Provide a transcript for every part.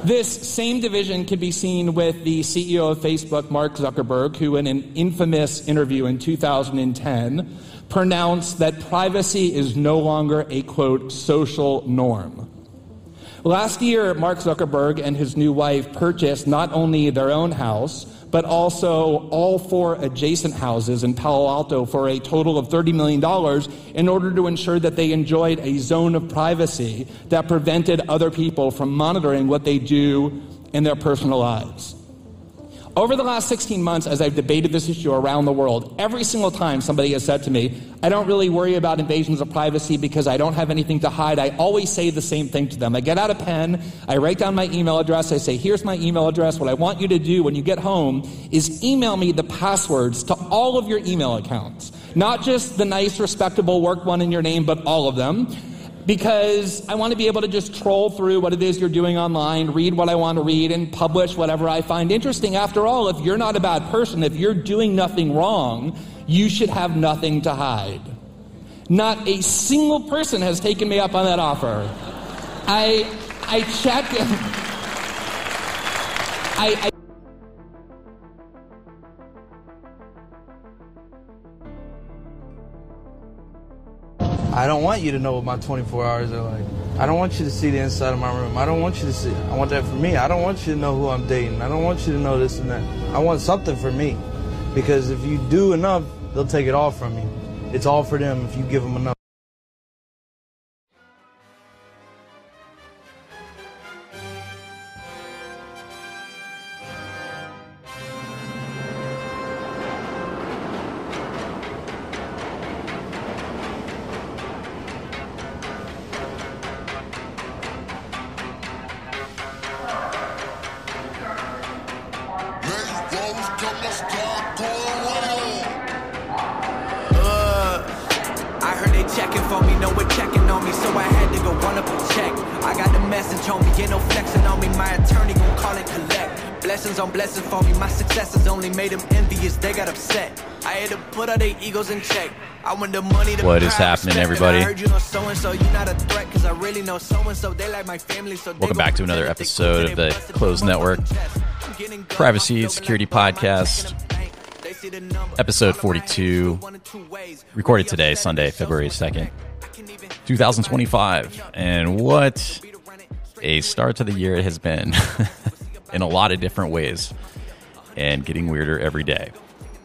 This same division can be seen with the CEO of Facebook, Mark Zuckerberg, who in an infamous interview in 2010 pronounced that privacy is no longer a, quote, social norm. Last year, Mark Zuckerberg and his new wife purchased not only their own house, but also all 4 adjacent houses in Palo Alto for a total of $30 million in order to ensure that they enjoyed a zone of privacy that prevented other people from monitoring what they do in their personal lives. Over the last 16 months, as I've debated this issue around the world, every single time somebody has said to me, I don't really worry about invasions of privacy because I don't have anything to hide, I always say the same thing to them. I get out a pen, I write down my email address, I say, here's my email address. What I want you to do when you get home is email me the passwords to all of your email accounts. Not just the nice, respectable work one in your name, but all of them. Because I want to be able to just troll through what it is you're doing online, read what I want to read, and publish whatever I find interesting. After all, if you're not a bad person, if you're doing nothing wrong, you should have nothing to hide. Not a single person has taken me up on that offer. I checked. I don't want you to know what my 24 hours are like. I don't want you to see the inside of my room. I don't want you to see. I want that for me. I don't want you to know who I'm dating. I don't want you to know this and that. I want something for me. Because if you do enough, they'll take it all from you. It's all for them if you give them enough. I heard they checking for me, no one checking on me, so I had to go run up and check. I got the message on me, ain't no flexing on me, my attorney gon' call and collect. Blessings on blessings for me, my successes only made them envious, they got upset. I had to put all their egos in check. I want the money to What is happening, everybody? I heard you know so-and-so, you not a threat, cause I really know so-and-so, they like my family, so Welcome back to another episode of the Closed Network Privacy and Security Podcast. Episode 42, recorded today, Sunday, February 2nd, 2025. And what a start to the year it has been in a lot of different ways and getting weirder every day.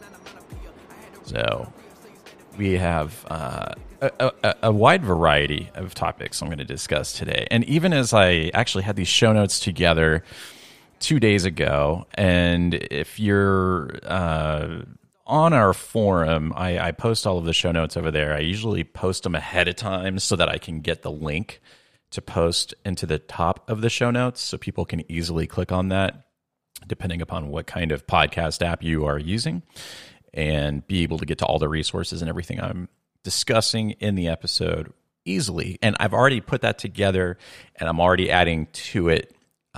So we have a wide variety of topics I'm going to discuss today. And even as I actually had these show notes together 2 days ago, and if you're on our forum, I post all of the show notes over there. I usually post them ahead of time so that I can get the link to post into the top of the show notes so people can easily click on that, depending upon what kind of podcast app you are using, and be able to get to all the resources and everything I'm discussing in the episode easily. And I've already put that together, and I'm already adding to it.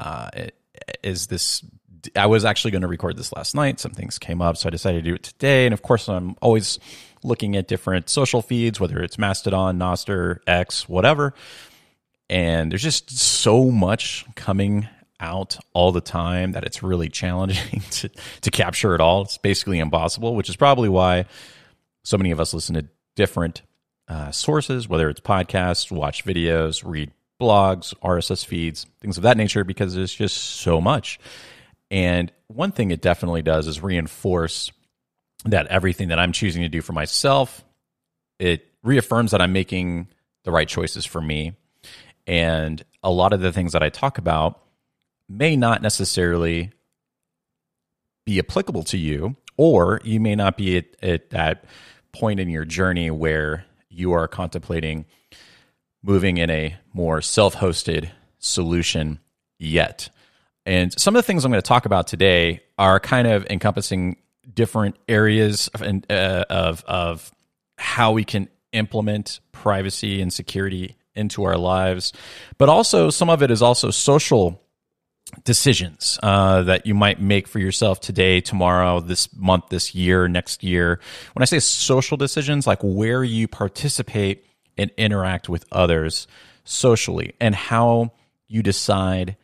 I was actually going to record this last night. Some things came up, so I decided to do it today. And of course, I'm always looking at different social feeds, whether it's Mastodon, Nostr, X, whatever. And there's just so much coming out all the time that it's really challenging to capture it all. It's basically impossible, which is probably why so many of us listen to different sources, whether it's podcasts, watch videos, read blogs, RSS feeds, things of that nature, because there's just so much. And one thing it definitely does is reinforce that everything that I'm choosing to do for myself, it reaffirms that I'm making the right choices for me. And a lot of the things that I talk about may not necessarily be applicable to you, or you may not be at that point in your journey where you are contemplating moving in a more self-hosted solution yet. And some of the things I'm going to talk about today are kind of encompassing different areas of how we can implement privacy and security into our lives. But also, some of it is also social decisions that you might make for yourself today, tomorrow, this month, this year, next year. When I say social decisions, like where you participate and interact with others socially, and how you decide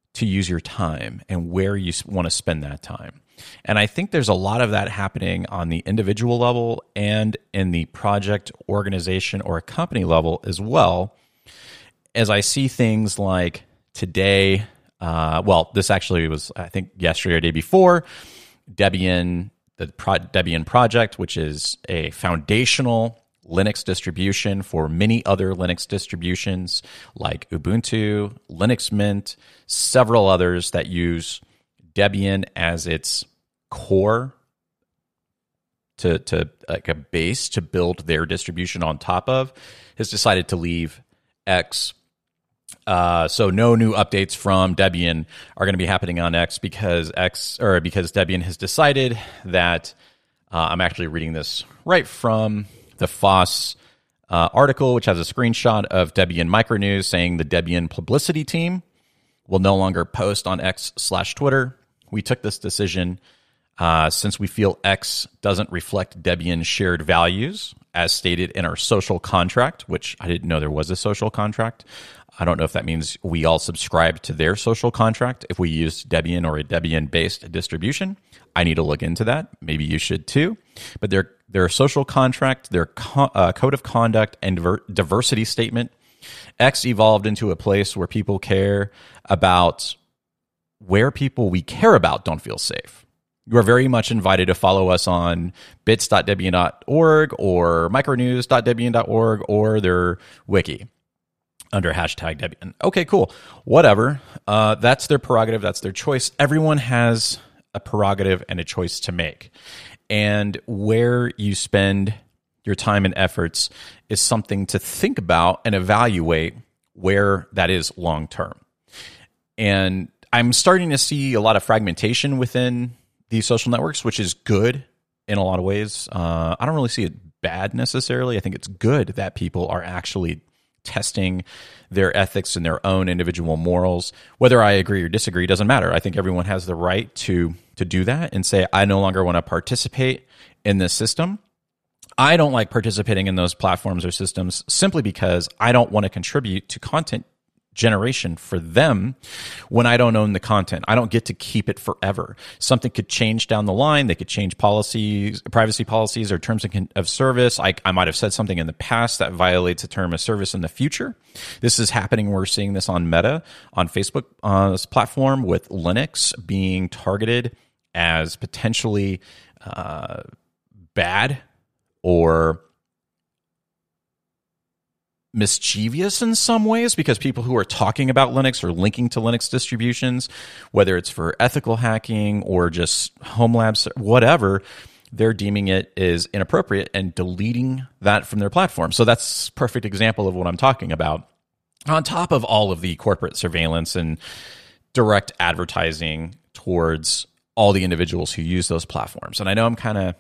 to use your time and where you want to spend that time. And I think there's a lot of that happening on the individual level and in the project, organization, or company level as well. As I see things like today, this actually was, I think, yesterday or day before, Debian, the Debian project, which is a foundational Linux distribution for many other Linux distributions like Ubuntu, Linux Mint, several others that use Debian as its core to like a base to build their distribution on top of, has decided to leave X. So no new updates from Debian are going to be happening on X because Debian has decided that I'm actually reading this right from the Foss article, which has a screenshot of Debian Micronews saying the Debian publicity team will no longer post on X/Twitter. We took this decision since we feel X doesn't reflect Debian's shared values as stated in our social contract, which I didn't know there was a social contract. I don't know if that means we all subscribe to their social contract if we use Debian or a Debian-based distribution. I need to look into that. Maybe you should too. But their social contract, their code of conduct, and diversity statement, X evolved into a place where people care about where people we care about don't feel safe. You are very much invited to follow us on bits.debian.org or micronews.debian.org or their wiki under #Debian. Okay, cool. Whatever. That's their prerogative. That's their choice. Everyone has a prerogative and a choice to make. And where you spend your time and efforts is something to think about and evaluate where that is long term. And I'm starting to see a lot of fragmentation within these social networks, which is good in a lot of ways. I don't really see it bad necessarily. I think it's good that people are actually testing their ethics and their own individual morals. Whether I agree or disagree doesn't matter. I think everyone has the right to do that and say, I no longer want to participate in this system. I don't like participating in those platforms or systems simply because I don't want to contribute to content generation for them when I don't own the content. I don't get to keep it forever. Something could change down the line. They could change policies, privacy policies, or terms of service. I might have said something in the past that violates a term of service in the future. This is happening. We're seeing this on Meta, on Facebook, this platform, with Linux being targeted as potentially bad or mischievous in some ways, because people who are talking about Linux or linking to Linux distributions, whether it's for ethical hacking or just home labs, whatever, they're deeming it is inappropriate and deleting that from their platform. So that's a perfect example of what I'm talking about. On top of all of the corporate surveillance and direct advertising towards all the individuals who use those platforms. And I know I'm kind of,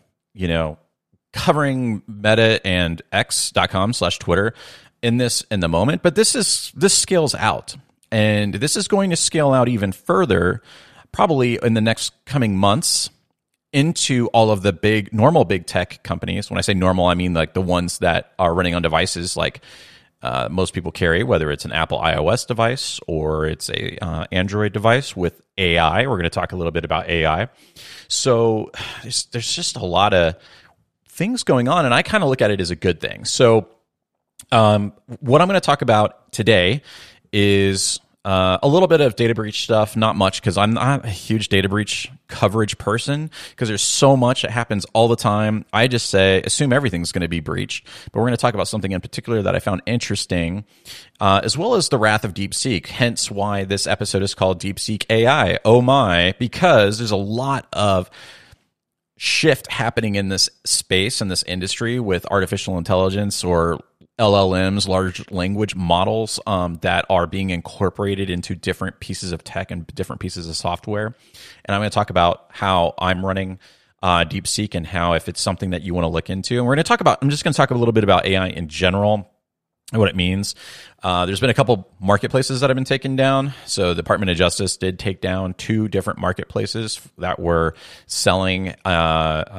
covering Meta and X.com/Twitter in the moment, but this scales out, and this is going to scale out even further, probably in the next coming months, into all of the normal big tech companies. When I say normal, I mean like the ones that are running on devices like most people carry, whether it's an Apple iOS device or it's a Android device with AI. We're going to talk a little bit about AI. So there's just a lot of things going on, and I kind of look at it as a good thing. So what I'm going to talk about today is a little bit of data breach stuff, not much because I'm not a huge data breach coverage person because there's so much that happens all the time. I just assume everything's going to be breached, but we're going to talk about something in particular that I found interesting, as well as the wrath of DeepSeek, hence why this episode is called DeepSeek AI. Oh my, because there's a lot of shift happening in this space, in this industry, with artificial intelligence or LLMs, large language models, that are being incorporated into different pieces of tech and different pieces of software. And I'm going to talk about how I'm running DeepSeek and how, if it's something that you want to look into. And I'm just going to talk a little bit about AI in general and what it means. There's been a couple marketplaces that have been taken down. So the Department of Justice did take down 2 different marketplaces that were selling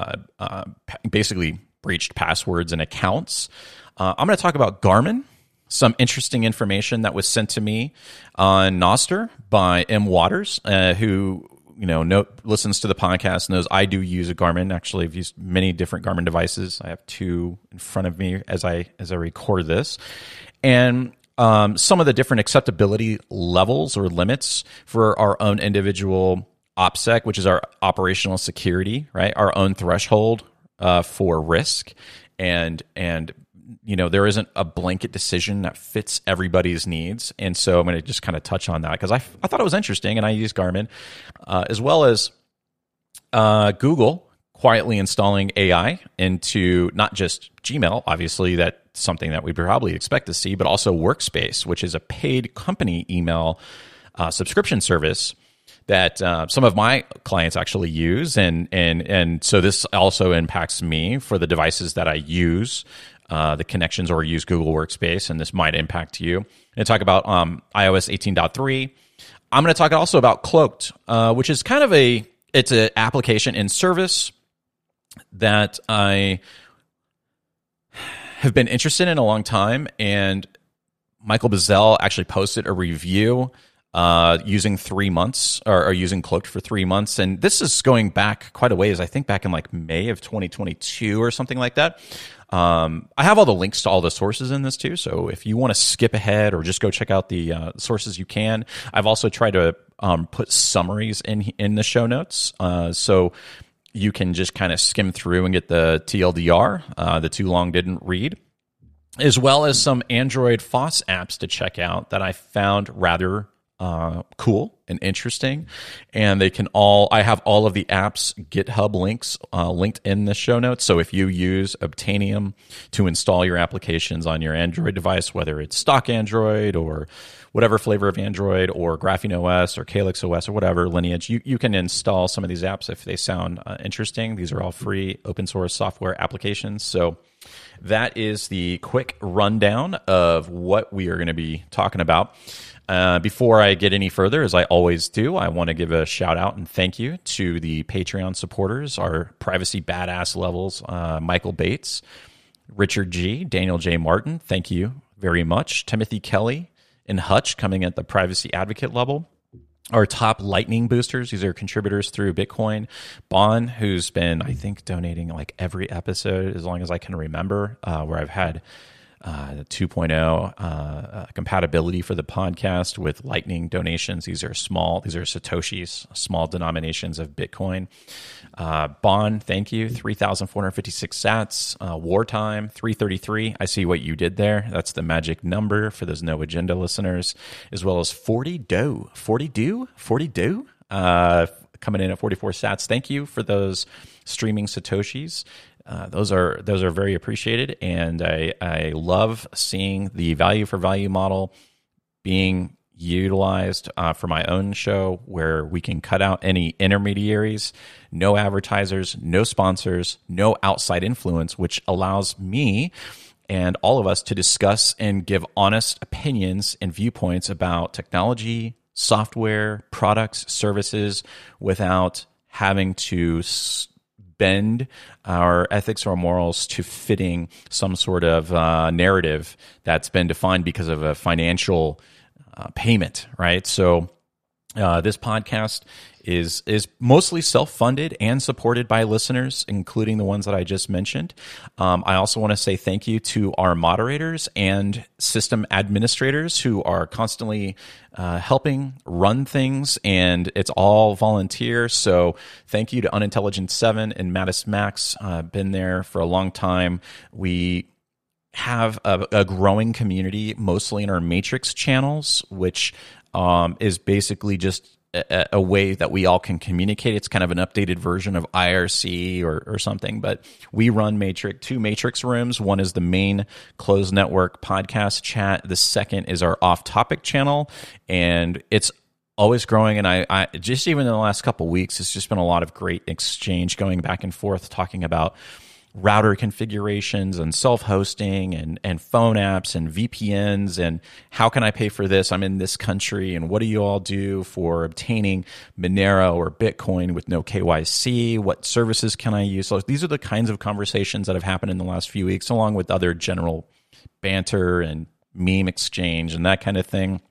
basically breached passwords and accounts. I'm going to talk about Garmin. some interesting information that was sent to me on Noster by M. Waters, who listens to the podcast, knows I do use a Garmin. Actually, I've used many different Garmin devices. I have two in front of me as I record this, and some of the different acceptability levels or limits for our own individual OPSEC, which is our operational security, right? Our own threshold for risk, and there isn't a blanket decision that fits everybody's needs. And so I'm going to just kind of touch on that because I thought it was interesting, and I use Garmin, as well as Google quietly installing AI into not just Gmail, obviously that's something that we probably expect to see, but also Workspace, which is a paid company email subscription service that some of my clients actually use. And so this also impacts me for the devices that I use, the connections or use Google Workspace, and this might impact you. I'm going to talk about iOS 18.3. I'm going to talk also about Cloaked, which is kind of it's an application in service that I have been interested in a long time. And Michael Bazzell actually posted a review using 3 months or using Cloaked for 3 months. And this is going back quite a ways, I think back in like May of 2022 or something like that. I have all the links to all the sources in this too. So if you want to skip ahead or just go check out the sources, you can. I've also tried to put summaries in the show notes. So you can just kind of skim through and get the TLDR, the too long didn't read, as well as some Android FOSS apps to check out that I found rather cool and interesting. And I have all of the apps GitHub links linked in the show notes. So if you use Obtainium to install your applications on your Android device, whether it's stock Android or whatever flavor of Android or Graphene OS or Calyx OS or whatever lineage, you can install some of these apps if they sound interesting. These are all free open source software applications. So that is the quick rundown of what we are going to be talking about. Before I get any further, as I always do, I want to give a shout out and thank you to the Patreon supporters, our privacy badass levels, Michael Bates, Richard G., Daniel J. Martin, thank you very much, Timothy Kelly, and Hutch coming at the privacy advocate level. Our top lightning boosters, these are contributors through Bitcoin. Bon, who's been, I think, donating like every episode as long as I can remember, where I've had 2.0 compatibility for the podcast with Lightning donations. These are Satoshis, small denominations of Bitcoin. Bond, thank you. 3,456 sats. Wartime, 333. I see what you did there. That's the magic number for those No Agenda listeners, as well as 40 Do, coming in at 44 sats. Thank you for those streaming Satoshis. Those are very appreciated, and I love seeing the value for value model being utilized for my own show, where we can cut out any intermediaries, no advertisers, no sponsors, no outside influence, which allows me and all of us to discuss and give honest opinions and viewpoints about technology, software, products, services, without having to bend our ethics or morals to fitting some sort of narrative that's been defined because of a financial payment, right? So this podcast is mostly self-funded and supported by listeners, including the ones that I just mentioned. I also want to say thank you to our moderators and system administrators who are constantly helping run things, and it's all volunteer. So thank you to Unintelligent7 and Mattis Max. Been there for a long time. We have a growing community, mostly in our Matrix channels, which is basically just a way that we all can communicate. It's kind of an updated version of IRC or something, but we run two Matrix rooms. One is the main closed network podcast chat. The second is our off-topic channel, and it's always growing. And I just, even in the last couple of weeks, it's just been a lot of great exchange going back and forth, talking about router configurations and self-hosting and phone apps and VPNs and how can I pay for this? I'm in this country, and what do you all do for obtaining Monero or Bitcoin with no KYC? What services can I use? So these are the kinds of conversations that have happened in the last few weeks, along with other general banter and meme exchange and that kind of thing.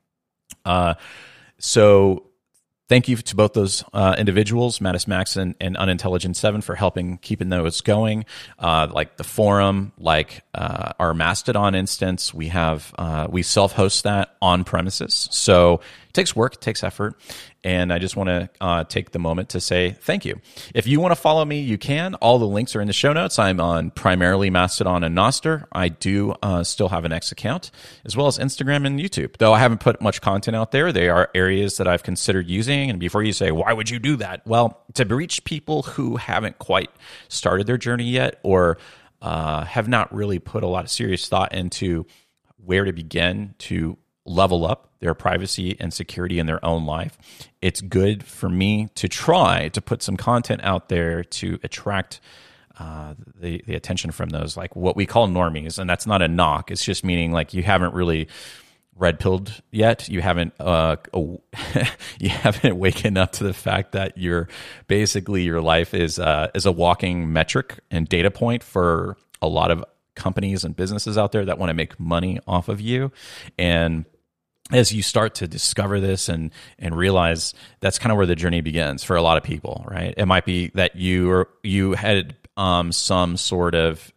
So thank you to both those individuals, Mattis Max and Unintelligent 7, for helping keeping those going. Like the forum, like our Mastodon instance, we self-host that on premises. So it takes work, it takes effort. And I just want to take the moment to say thank you. If you want to follow me, you can. All the links are in the show notes. I'm on primarily Mastodon and Nostr. I do still have an X account, as well as Instagram and YouTube. Though I haven't put much content out there, they are areas that I've considered using. And before you say, why would you do that? Well, to reach people who haven't quite started their journey yet, or have not really put a lot of serious thought into where to begin to level up their privacy and security in their own life. It's good for me to try to put some content out there to attract the attention from those, like what we call normies. And that's not a knock. It's just meaning like you haven't really red-pilled yet. You haven't you haven't waken up to the fact that your life is a walking metric and data point for a lot of companies and businesses out there that want to make money off of you. And as you start to discover this and realize, that's kind of where the journey begins for a lot of people, right? It might be that you had some sort of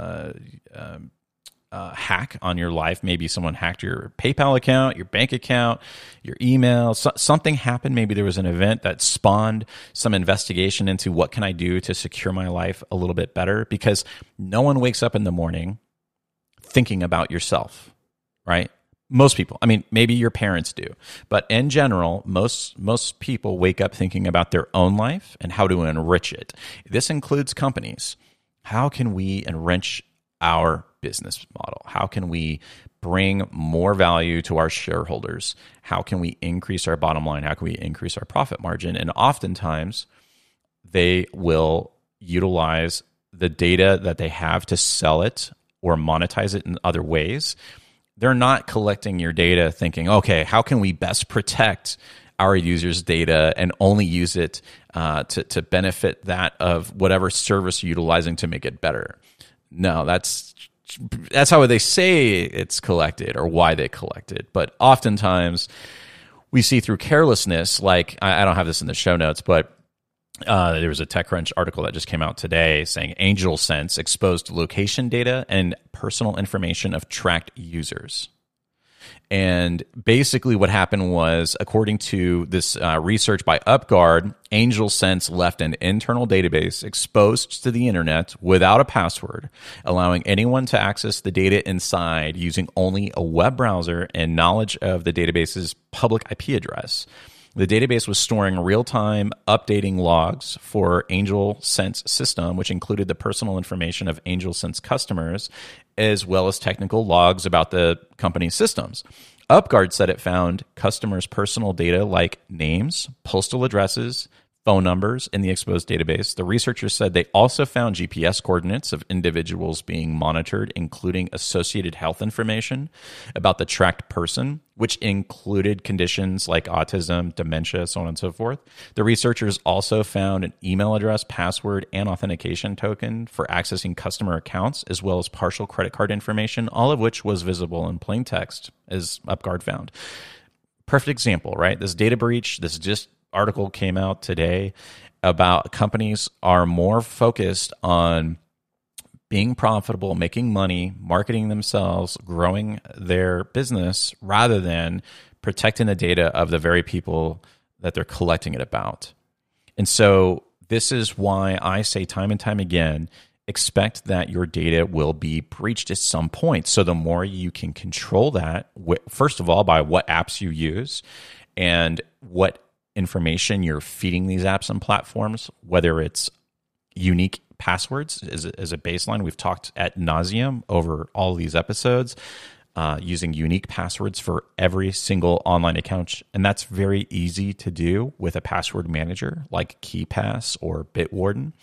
hack on your life. Maybe someone hacked your PayPal account, your bank account, your email. Something happened. Maybe there was an event that spawned some investigation into what can I do to secure my life a little bit better, because no one wakes up in the morning thinking about yourself, right? Most people. I mean, maybe your parents do, but in general, most people wake up thinking about their own life and how to enrich it. This includes companies. How can we enrich our business model? How can we bring more value to our shareholders? How can we increase our bottom line? How can we increase our profit margin? And oftentimes, they will utilize the data that they have to sell it or monetize it in other ways. They're not collecting your data thinking, okay, how can we best protect our users' data and only use it to benefit that of whatever service you're utilizing to make it better. No, that's how they say it's collected or why they collect it. But oftentimes we see through carelessness, like I don't have this in the show notes, but there was a TechCrunch article that just came out today saying AngelSense exposed location data and personal information of tracked users. And basically what happened was, according to this research by UpGuard, AngelSense left an internal database exposed to the internet without a password, allowing anyone to access the data inside using only a web browser and knowledge of the database's public IP address. The database was storing real-time updating logs for AngelSense system, which included the personal information of AngelSense customers, as well as technical logs about the company's systems. UpGuard said it found customers' personal data like names, postal addresses, phone numbers in the exposed database. The researchers said they also found GPS coordinates of individuals being monitored, including associated health information about the tracked person, which included conditions like autism, dementia, so on and so forth. The researchers also found an email address, password, and authentication token for accessing customer accounts, as well as partial credit card information, all of which was visible in plain text, as UpGuard found. Perfect example, right? This data breach, this just article came out today about companies are more focused on being profitable, making money, marketing themselves, growing their business, rather than protecting the data of the very people that they're collecting it about. And so this is why I say time and time again, expect that your data will be breached at some point. So the more you can control that, first of all, by what apps you use and what information you're feeding these apps and platforms, whether it's unique passwords as a baseline. We've talked ad nauseum over all of these episodes, using unique passwords for every single online account. And that's very easy to do with a password manager like KeePass or Bitwarden.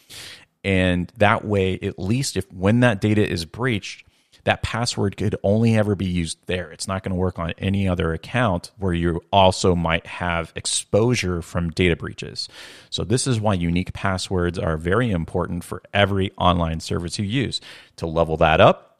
And that way, at least if when that data is breached, that password could only ever be used there. It's not going to work on any other account where you also might have exposure from data breaches. So this is why unique passwords are very important for every online service you use. To level that up,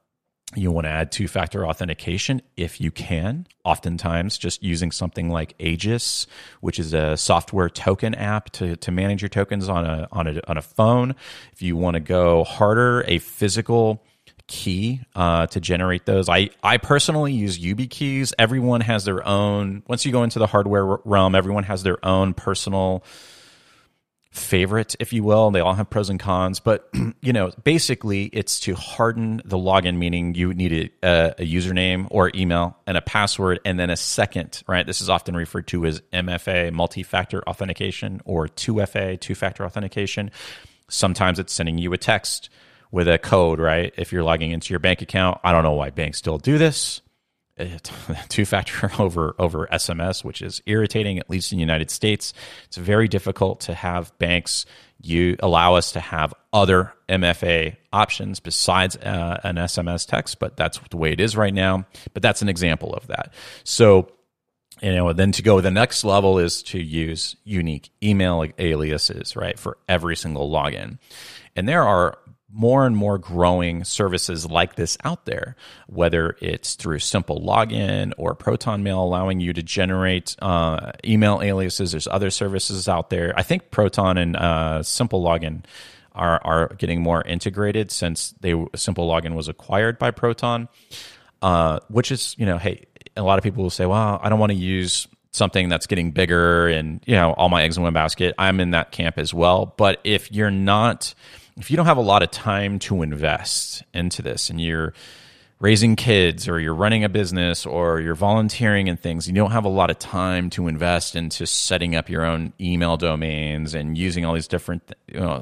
You want to add two-factor authentication if you can. Oftentimes, just using something like Aegis, which is a software token app to manage your tokens on a phone. If you want to go harder, a physical key to generate those. I personally use YubiKeys. Everyone has their own. Once you go into the hardware realm, everyone has their own personal favorite, if you will. They all have pros and cons, but basically it's to harden the login, meaning you need a username or email and a password, and then a second, right? This is often referred to as MFA, multi-factor authentication, or 2FA, two-factor authentication. Sometimes it's sending you a text with a code, right? If you're logging into your bank account, I don't know why banks still do this. Two-factor over SMS, which is irritating, at least in the United States. It's very difficult to have banks allow us to have other MFA options besides an SMS text, but that's the way it is right now. But that's an example of that. So, then to go the next level is to use unique email aliases, right, for every single login. And there are more and more growing services like this out there, whether it's through Simple Login or Proton Mail, allowing you to generate email aliases. There's other services out there. I think Proton and Simple Login are getting more integrated since Simple Login was acquired by Proton, which is, hey, a lot of people will say, well, I don't want to use something that's getting bigger and, all my eggs in one basket. I'm in that camp as well. But if you don't have a lot of time to invest into this, and you're raising kids, or you're running a business, or you're volunteering and things, you don't have a lot of time to invest into setting up your own email domains and using all these different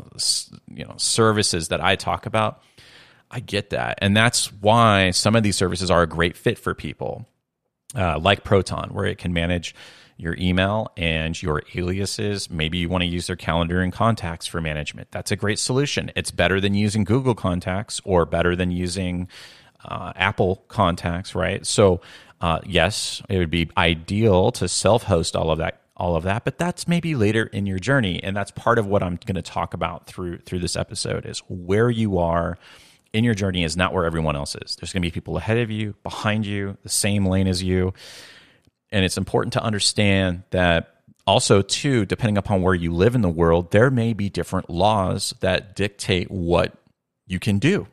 services that I talk about, I get that. And that's why some of these services are a great fit for people, like Proton, where it can manage your email and your aliases. Maybe you want to use their calendar and contacts for management. That's a great solution. It's better than using Google Contacts, or better than using Apple Contacts, right? So yes, it would be ideal to self-host all of that, but that's maybe later in your journey. And that's part of what I'm going to talk about through this episode, is where you are in your journey is not where everyone else is. There's going to be people ahead of you, behind you, the same lane as you. And it's important to understand that also, too, depending upon where you live in the world, there may be different laws that dictate what you can do.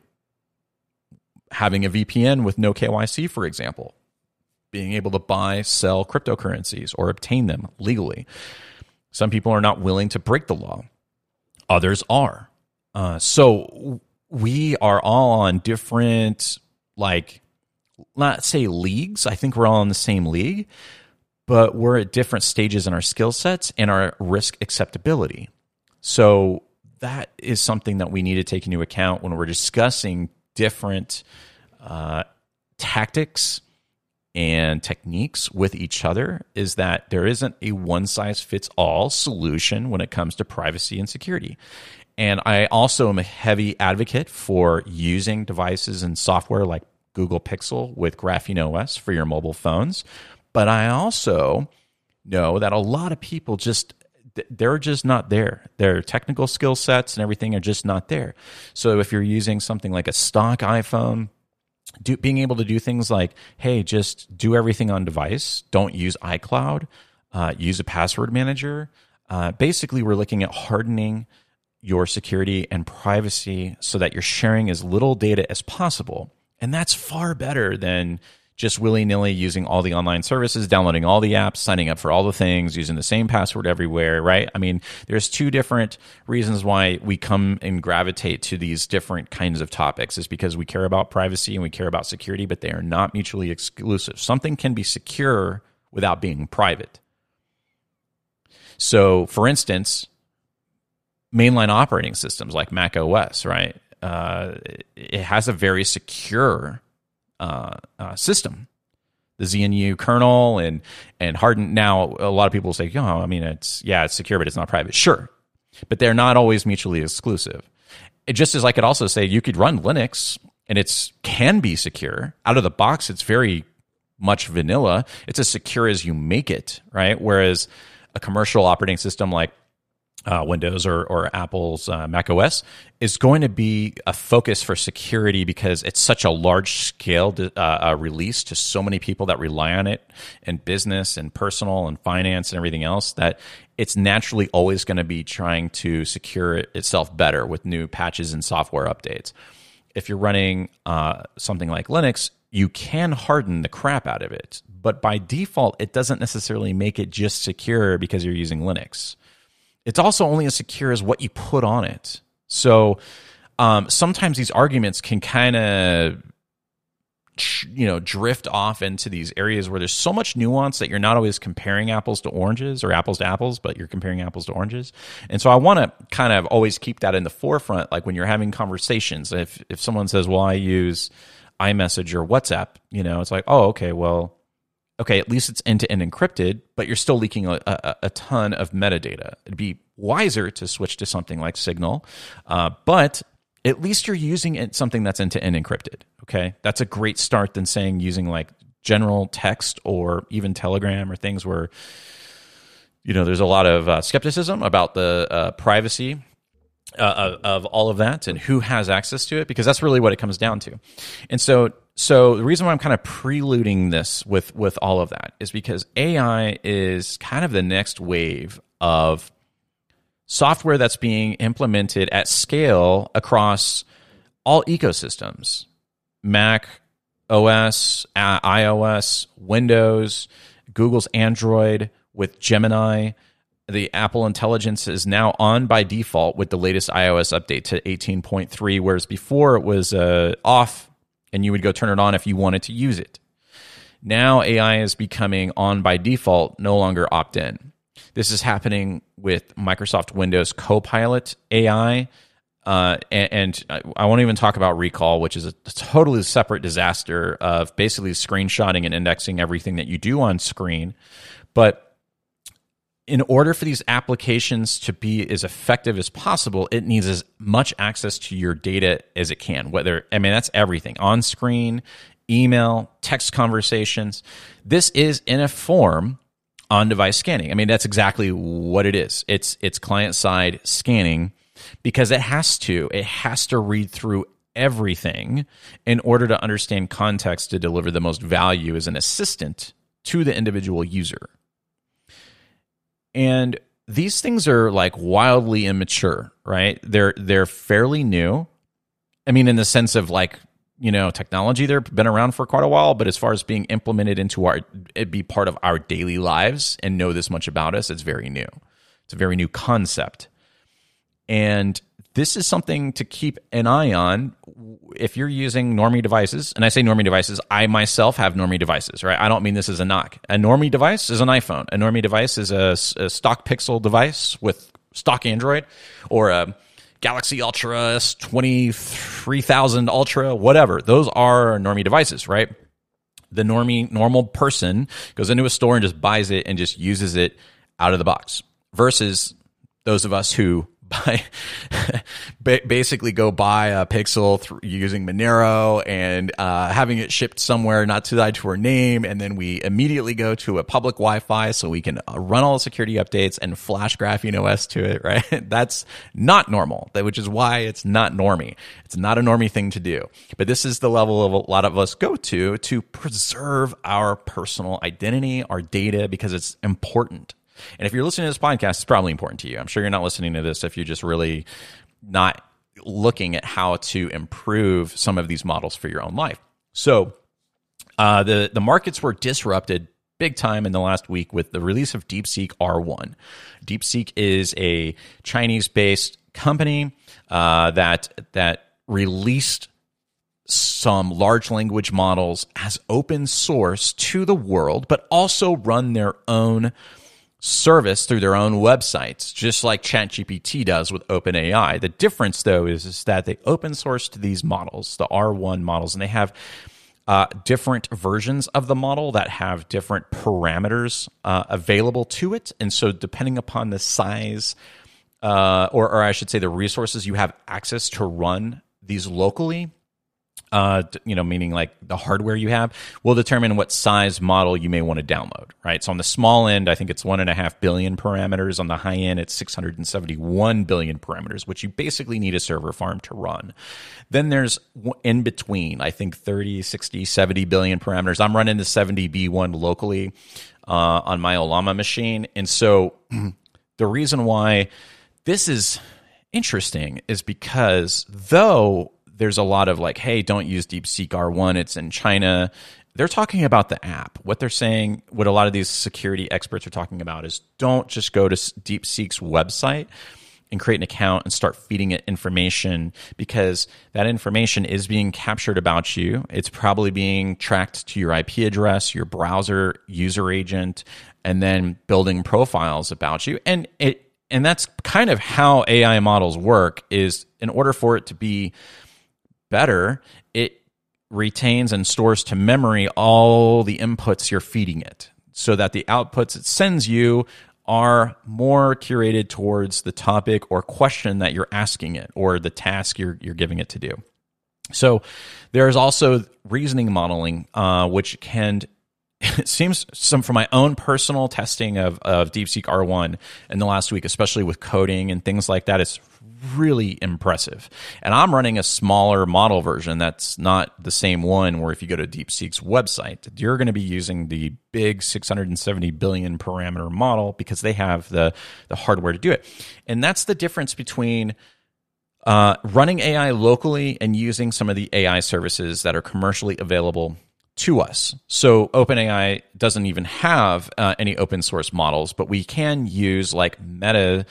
Having a VPN with no KYC, for example, being able to buy, sell cryptocurrencies or obtain them legally. Some people are not willing to break the law. Others are. So we are all on different, not say leagues. I think we're all in the same league, but we're at different stages in our skill sets and our risk acceptability. So that is something that we need to take into account when we're discussing different tactics and techniques with each other, is that there isn't a one-size-fits-all solution when it comes to privacy and security. And I also am a heavy advocate for using devices and software like Google Pixel with Graphene OS for your mobile phones. But I also know that a lot of people they're just not there. Their technical skill sets and everything are just not there. So if you're using something like a stock iPhone, being able to do things like, hey, just do everything on device, don't use iCloud, use a password manager. Basically, we're looking at hardening your security and privacy so that you're sharing as little data as possible. And that's far better than just willy-nilly using all the online services, downloading all the apps, signing up for all the things, using the same password everywhere, right? I mean, there's two different reasons why we come and gravitate to these different kinds of topics. Is because we care about privacy and we care about security, but they are not mutually exclusive. Something can be secure without being private. So, for instance, mainline operating systems like Mac OS, right? It has a very secure system, the XENU kernel and hardened. Now, a lot of people say, it's secure, but it's not private. Sure, but they're not always mutually exclusive. Just as I could also say, you could run Linux and it can be secure out of the box. It's very much vanilla. It's as secure as you make it, right? Whereas a commercial operating system like Windows or Apple's Mac OS, is going to be a focus for security because it's such a large scale release to so many people that rely on it in business and personal and finance and everything else, that it's naturally always going to be trying to secure itself better with new patches and software updates. If you're running something like Linux, you can harden the crap out of it, but by default, it doesn't necessarily make it just secure because you're using Linux. It's also only as secure as what you put on it. So sometimes these arguments can kind of drift off into these areas where there's so much nuance that you're not always comparing apples to oranges or apples to apples, but you're comparing apples to oranges. And so I want to kind of always keep that in the forefront, like when you're having conversations. If someone says, well, I use iMessage or WhatsApp, it's like, oh, okay, well, okay, at least it's end-to-end encrypted, but you're still leaking a ton of metadata. It'd be wiser to switch to something like Signal, but at least you're using something that's end-to-end encrypted, okay? That's a great start than saying using like general text or even Telegram or things where, there's a lot of skepticism about the privacy of all of that and who has access to it, because that's really what it comes down to. And so the reason why I'm kind of preluding this with all of that is because AI is kind of the next wave of software that's being implemented at scale across all ecosystems: Mac OS, iOS, Windows, Google's Android with Gemini. The Apple Intelligence is now on by default with the latest iOS update to 18.3, whereas before it was off and you would go turn it on if you wanted to use it. Now AI is becoming on by default, no longer opt-in. This is happening with Microsoft Windows Copilot AI, and I won't even talk about Recall, which is a totally separate disaster of basically screenshotting and indexing everything that you do on screen. But in order for these applications to be as effective as possible, it needs as much access to your data as it can. That's everything: on screen, email, text conversations. This is in a form on-device scanning. That's exactly what it is. It's client-side scanning because it has to read through everything in order to understand context to deliver the most value as an assistant to the individual user. And these things are like wildly immature, right? They're fairly new. In the sense of like, technology, they've been around for quite a while, but as far as being implemented into it'd be part of our daily lives and know this much about us, it's very new. It's a very new concept. And this is something to keep an eye on if you're using normie devices. And I say normie devices, I myself have normie devices, right? I don't mean this as a knock. A normie device is an iPhone. A normie device is a stock Pixel device with stock Android, or a Galaxy Ultra S23,000 Ultra, whatever. Those are normie devices, right? The normal person goes into a store and just buys it and just uses it out of the box, versus those of us who basically go buy a Pixel using Monero and having it shipped somewhere not tied to our name, and then we immediately go to a public Wi-Fi so we can run all the security updates and flash Graphene OS to it, right? That's not normal, which is why it's not normie. It's not a normie thing to do. But this is the level of a lot of us go to preserve our personal identity, our data, because it's important. And if you're listening to this podcast, it's probably important to you. I'm sure you're not listening to this if you're just really not looking at how to improve some of these models for your own life. So the markets were disrupted big time in the last week with the release of DeepSeek R1. DeepSeek is a Chinese-based company that released some large language models as open source to the world, but also run their own service through their own websites, just like ChatGPT does with OpenAI. The difference, though, is that they open sourced these models, the R1 models, and they have different versions of the model that have different parameters available to it. And so depending upon the size, or I should say the resources you have access to run these locally, Meaning like the hardware you have, will determine what size model you may want to download, right? So on the small end, I think it's 1.5 billion parameters. On the high end, it's 671 billion parameters, which you basically need a server farm to run. Then there's in between, I think 30, 60, 70 billion parameters. I'm running the 70B1 locally on my Ollama machine. And so the reason why this is interesting is because though there's a lot of like, hey, don't use DeepSeek R1, it's in China. They're talking about the app. What they're saying, what a lot of these security experts are talking about is don't just go to DeepSeek's website and create an account and start feeding it information, because that information is being captured about you. It's probably being tracked to your IP address, your browser user agent, and then building profiles about you. And that's kind of how AI models work, is in order for it to be better, it retains and stores to memory all the inputs you're feeding it, so that the outputs it sends you are more curated towards the topic or question that you're asking it, or the task you're giving it to do. So there's also reasoning modeling, which can, it seems, from my own personal testing of DeepSeek R1 in the last week, especially with coding and things like that, it's really impressive. And I'm running a smaller model version that's not the same one where if you go to DeepSeek's website, you're going to be using the big 670 billion parameter model because they have the hardware to do it. And that's the difference between running AI locally and using some of the AI services that are commercially available to us. So OpenAI doesn't even have any open source models, but we can use like Meta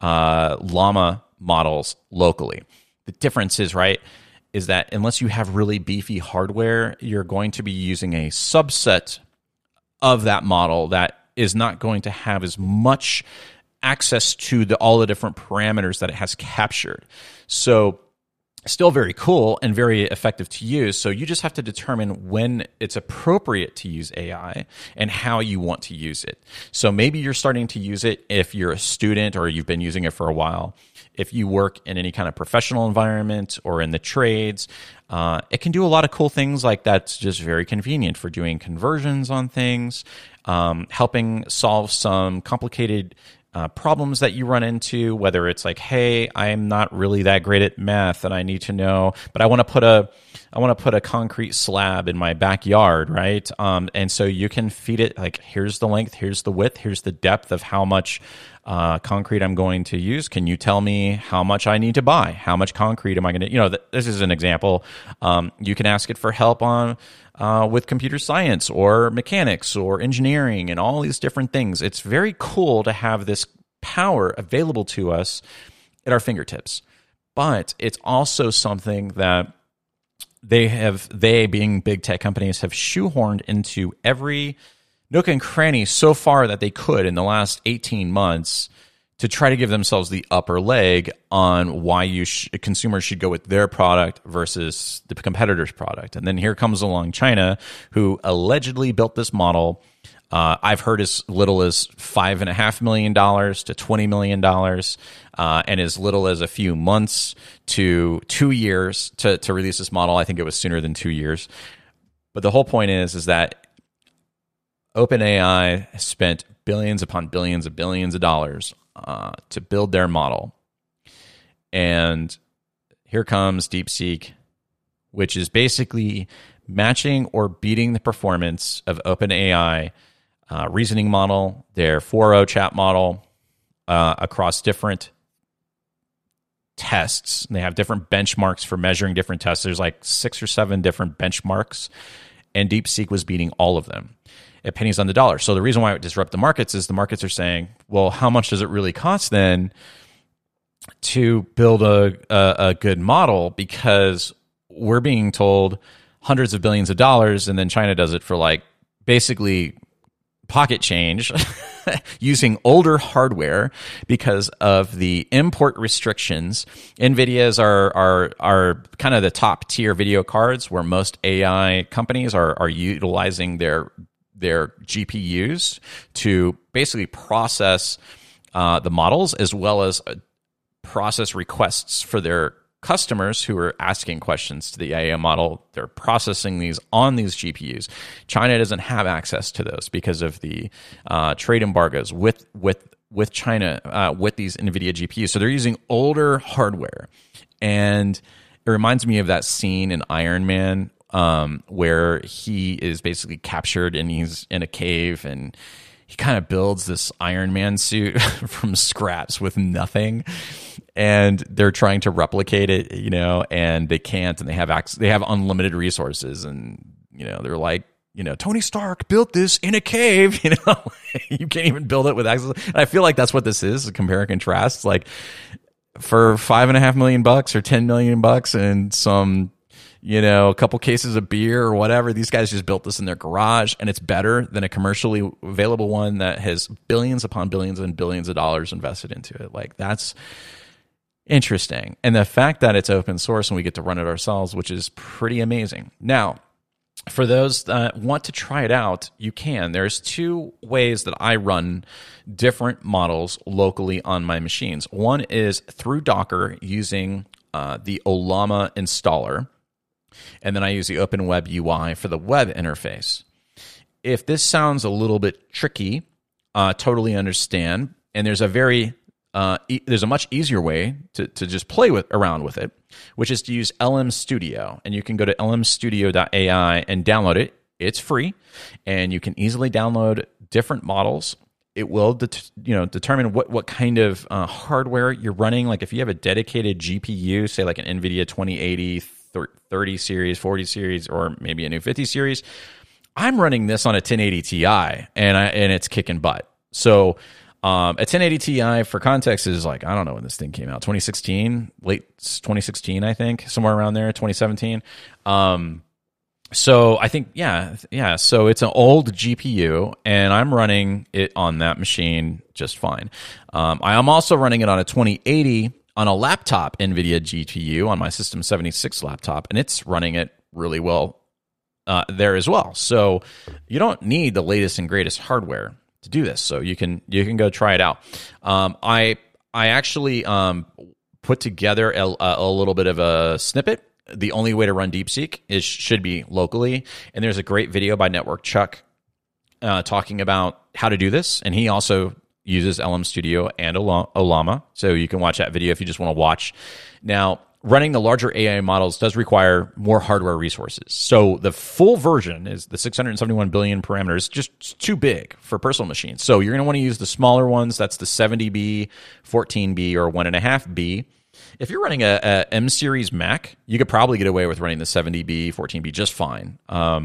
Llama models locally. The difference is, right, is that unless you have really beefy hardware, you're going to be using a subset of that model that is not going to have as much access to all the different parameters that it has captured. So still very cool and very effective to use. So you just have to determine when it's appropriate to use AI and how you want to use it. So maybe you're starting to use it if you're a student or you've been using it for a while. If you work in any kind of professional environment or in the trades, it can do a lot of cool things like that's just very convenient for doing conversions on things, helping solve some complicated problems that you run into, whether it's like, hey, I'm not really that great at math and I need to know, but I want to put a concrete slab in my backyard, right? And so you can feed it like, here's the length, here's the width, here's the depth of how much concrete I'm going to use. Can you tell me how much I need to buy? How much concrete am I going to, this is an example. You can ask it for help on with computer science or mechanics or engineering and all these different things. It's very cool to have this power available to us at our fingertips. But it's also something that they being big tech companies have shoehorned into every nook and cranny so far that they could in the last 18 months to try to give themselves the upper leg on why consumers should go with their product versus the competitor's product. And then here comes along China, who allegedly built this model. I've heard as little as $5.5 million to $20 million, and as little as a few months to 2 years to release this model. I think it was sooner than 2 years. But the whole point is that OpenAI has spent billions upon billions of dollars to build their model. And here comes DeepSeek, which is basically matching or beating the performance of OpenAI reasoning model, their 4.0 chat model, across different tests. They have different benchmarks for measuring different tests. There's like 6 or 7 different benchmarks, and DeepSeek was beating all of them at pennies on the dollar. So the reason why it disrupt the markets is the markets are saying, well, how much does it really cost then to build a good model? Because we're being told hundreds of billions of dollars, and then China does it for like basically pocket change using older hardware because of the import restrictions. NVIDIA's are kind of the top tier video cards where most AI companies are utilizing their GPUs to basically process the models as well as process requests for their customers who are asking questions to the AI model. They're processing these on these GPUs. China doesn't have access to those because of the trade embargoes with China with these NVIDIA GPUs. So they're using older hardware. And it reminds me of that scene in Iron Man where he is basically captured and he's in a cave and he kind of builds this Iron Man suit from scraps with nothing, and they're trying to replicate it, and they can't, and they have unlimited resources, and they're like, Tony Stark built this in a cave, you can't even build it with access. And I feel like that's what this is, a compare and contrast. Like for $5.5 million or $10 million and some, a couple cases of beer or whatever, these guys just built this in their garage, and it's better than a commercially available one that has billions upon billions and billions of dollars invested into it. Like, that's interesting. And the fact that it's open source and we get to run it ourselves, which is pretty amazing. Now, for those that want to try it out, you can. There's two ways that I run different models locally on my machines. One is through Docker using the Ollama installer, and then I use the OpenWeb UI for the web interface. If this sounds a little bit tricky, totally understand. And there's a much easier way to just play around with it, which is to use LM Studio. And you can go to lmstudio.ai and download it. It's free, and you can easily download different models. It will determine what kind of hardware you're running. Like if you have a dedicated GPU, say like an NVIDIA 2080 30 series, 40 series, or maybe a new 50 series, I'm running this on a 1080 Ti, and it's kicking butt. So a 1080 Ti, for context, is like, I don't know when this thing came out, 2016, late 2016, I think, somewhere around there, 2017. So I think, yeah. So it's an old GPU, and I'm running it on that machine just fine. I am also running it on a 2080 on a laptop NVIDIA GPU on my System 76 laptop, and it's running it really well there as well. So you don't need the latest and greatest hardware to do this. So you can go try it out. I actually put together a little bit of a snippet. The only way to run DeepSeek should be locally, and there's a great video by Network Chuck talking about how to do this, and he also uses LM Studio and Ollama, so you can watch that video if you just want to watch. Now, running the larger AI models does require more hardware resources. So the full version is the 671 billion parameters, just too big for personal machines. So you're going to want to use the smaller ones. That's the 70B, 14B, or 1.5B. If you're running a M series Mac, you could probably get away with running the 70B, 14B just fine.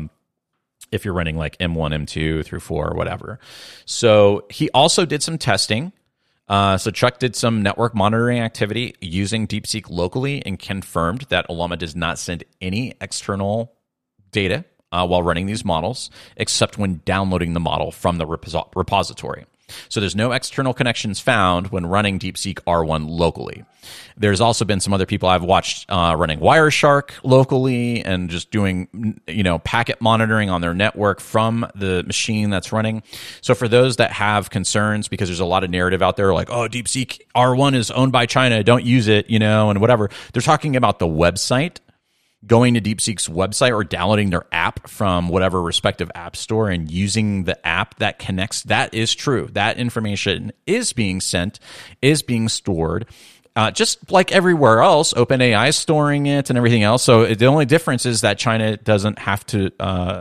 If you're running like M1, M2 through 4 or whatever. So he also did some testing. So Chuck did some network monitoring activity using DeepSeek locally and confirmed that Ollama does not send any external data while running these models, except when downloading the model from the repository. So there's no external connections found when running DeepSeek R1 locally. There's also been some other people I've watched running Wireshark locally and just doing, packet monitoring on their network from the machine that's running. So for those that have concerns, because there's a lot of narrative out there like, oh, DeepSeek R1 is owned by China, don't use it, and whatever. They're talking about the website, going to DeepSeek's website or downloading their app from whatever respective app store and using the app that connects. That is true. That information is being sent, is being stored. Just like everywhere else, OpenAI is storing it and everything else. So the only difference is that China doesn't have to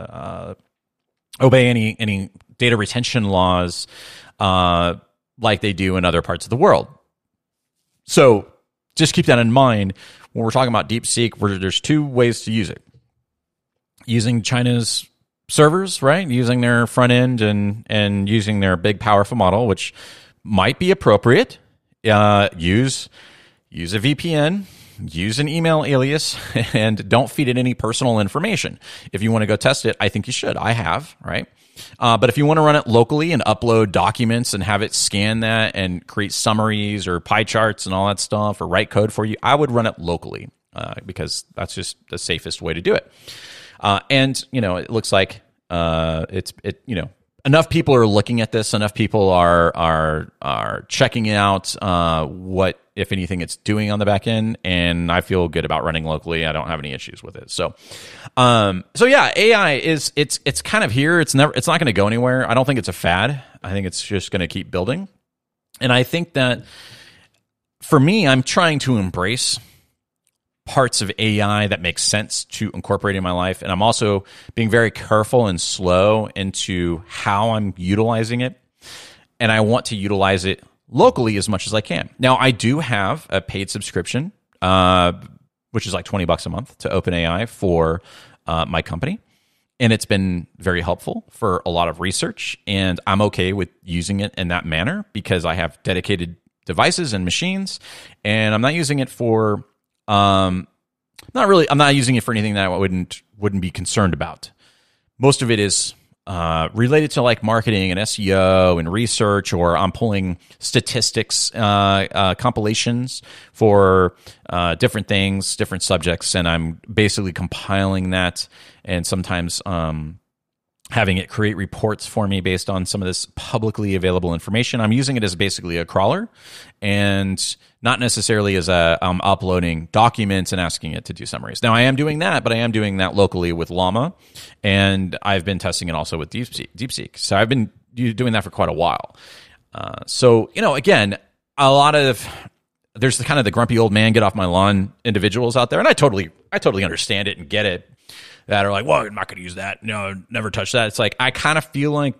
obey any data retention laws like they do in other parts of the world. So just keep that in mind when we're talking about DeepSeek. There's two ways to use it. Using China's servers, right? Using their front end and using their big, powerful model, which might be appropriate. Use a VPN, use an email alias, and don't feed it any personal information. If you want to go test it, I think you should. I have, right? But if you want to run it locally and upload documents and have it scan that and create summaries or pie charts and all that stuff or write code for you, I would run it locally because that's just the safest way to do it. And, it looks like it's enough people are looking at this. Enough people are checking out what, if anything, it's doing on the back end, and I feel good about running locally. I don't have any issues with it. So yeah, AI is it's kind of here. It's not going to go anywhere. I don't think it's a fad. I think it's just going to keep building. And I think that for me, I'm trying to embrace parts of AI that make sense to incorporate in my life. And I'm also being very careful and slow into how I'm utilizing it. And I want to utilize it locally as much as I can. Now, I do have a paid subscription, which is like $20 a month to OpenAI for my company. And it's been very helpful for a lot of research. And I'm okay with using it in that manner because I have dedicated devices and machines. And I'm not using it for... I'm not using it for anything that I wouldn't be concerned about. Most of it is related to like marketing and SEO and research, or I'm pulling statistics compilations for different things, different subjects, and I'm basically compiling that, and sometimes having it create reports for me based on some of this publicly available information. I'm using it as basically a crawler, and not necessarily as I'm uploading documents and asking it to do summaries. Now, I am doing that, but I am doing that locally with Llama, and I've been testing it also with DeepSeek. So I've been doing that for quite a while. So, again, there's the kind of the grumpy old man, get off my lawn individuals out there, and I totally understand it and get it, that are like, well, I'm not going to use that. No, never touch that. It's like, I kind of feel like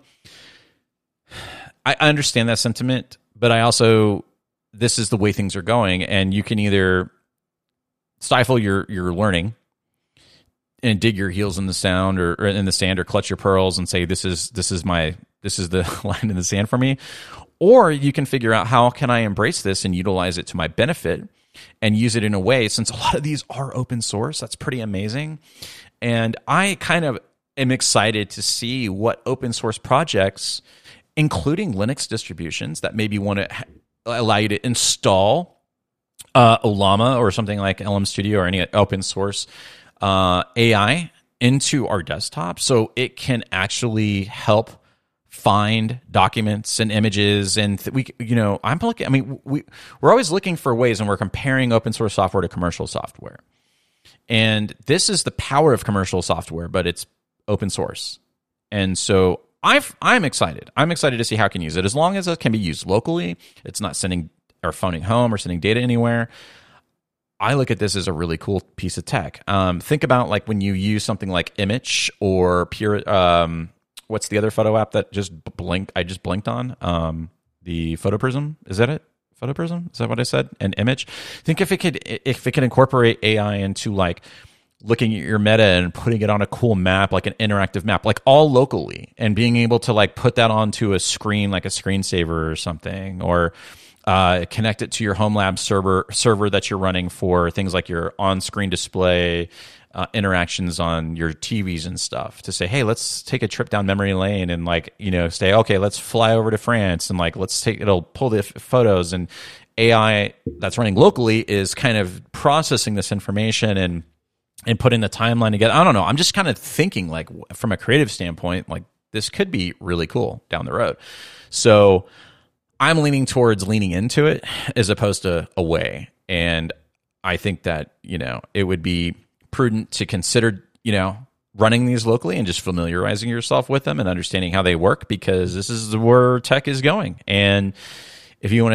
I understand that sentiment, but I also, this is the way things are going, and you can either stifle your learning and dig your heels in the sand or clutch your pearls and say, this is the line in the sand for me. Or you can figure out, how can I embrace this and utilize it to my benefit and use it in a way, since a lot of these are open source, that's pretty amazing. And I kind of am excited to see what open source projects, including Linux distributions that maybe want to allow you to install Llama or something like LM Studio or any open source AI into our desktop, so it can actually help find documents and images. And we're always looking for ways, and we're comparing open source software to commercial software. And this is the power of commercial software, but it's open source. And so I'm excited. I'm excited to see how I can use it. As long as it can be used locally, it's not sending or phoning home or sending data anywhere. I look at this as a really cool piece of tech. Think about like when you use something like Image or Pure. What's the other photo app that I just blinked on? The PhotoPrism. Is that it? PhotoPrism? Is that what I said? And Image. Think if it could incorporate AI into like looking at your meta and putting it on a cool map, like an interactive map, like all locally, and being able to like put that onto a screen, like a screensaver or something, or connect it to your home lab server that you're running for things like your on-screen display interactions on your TVs and stuff, to say, hey, let's take a trip down memory lane and say, okay, let's fly over to France and it'll pull the photos, and AI that's running locally is kind of processing this information and putting the timeline together. I don't know. I'm just kind of thinking like from a creative standpoint, like this could be really cool down the road. So I'm leaning towards leaning into it as opposed to away. And I think that, it would be prudent to consider, running these locally and just familiarizing yourself with them and understanding how they work, because this is where tech is going. And if you want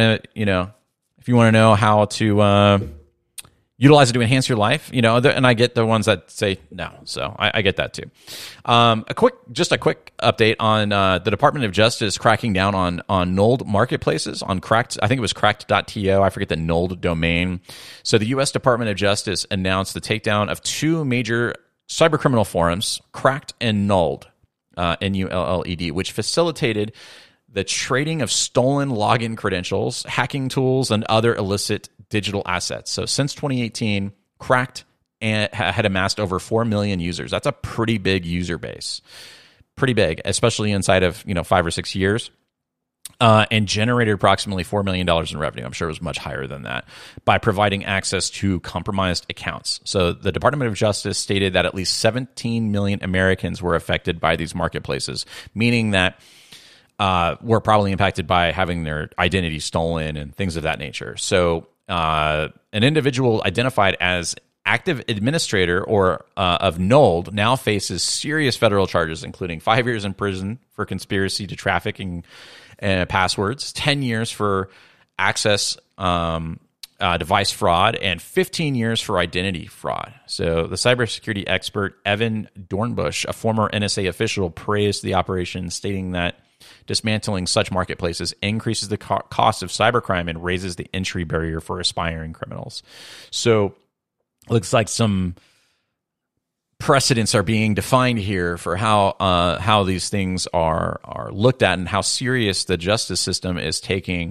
to know how to utilize it to enhance your life, and I get the ones that say no, so I get that too. A quick update on the Department of Justice cracking down on nulled marketplaces, on Cracked. I think it was Cracked.to. I forget the nulled domain. So the U.S. Department of Justice announced the takedown of two major cybercriminal forums, Cracked and Nulled, Nulled, which facilitated the trading of stolen login credentials, hacking tools, and other illicit digital assets. So since 2018, Cracked had amassed over 4 million users. That's a pretty big user base. Pretty big, especially inside of 5 or 6 years. and generated approximately $4 million in revenue. I'm sure it was much higher than that, by providing access to compromised accounts. So the Department of Justice stated that at least 17 million Americans were affected by these marketplaces, meaning that were probably impacted by having their identity stolen and things of that nature. So an individual identified as active administrator or of Nold now faces serious federal charges, including 5 years in prison for conspiracy to trafficking passwords, 10 years for access device fraud, and 15 years for identity fraud. So the cybersecurity expert Evan Dornbush, a former NSA official, praised the operation, stating that dismantling such marketplaces increases the cost of cybercrime and raises the entry barrier for aspiring criminals. So looks like some precedents are being defined here for how these things are looked at, and how serious the justice system is taking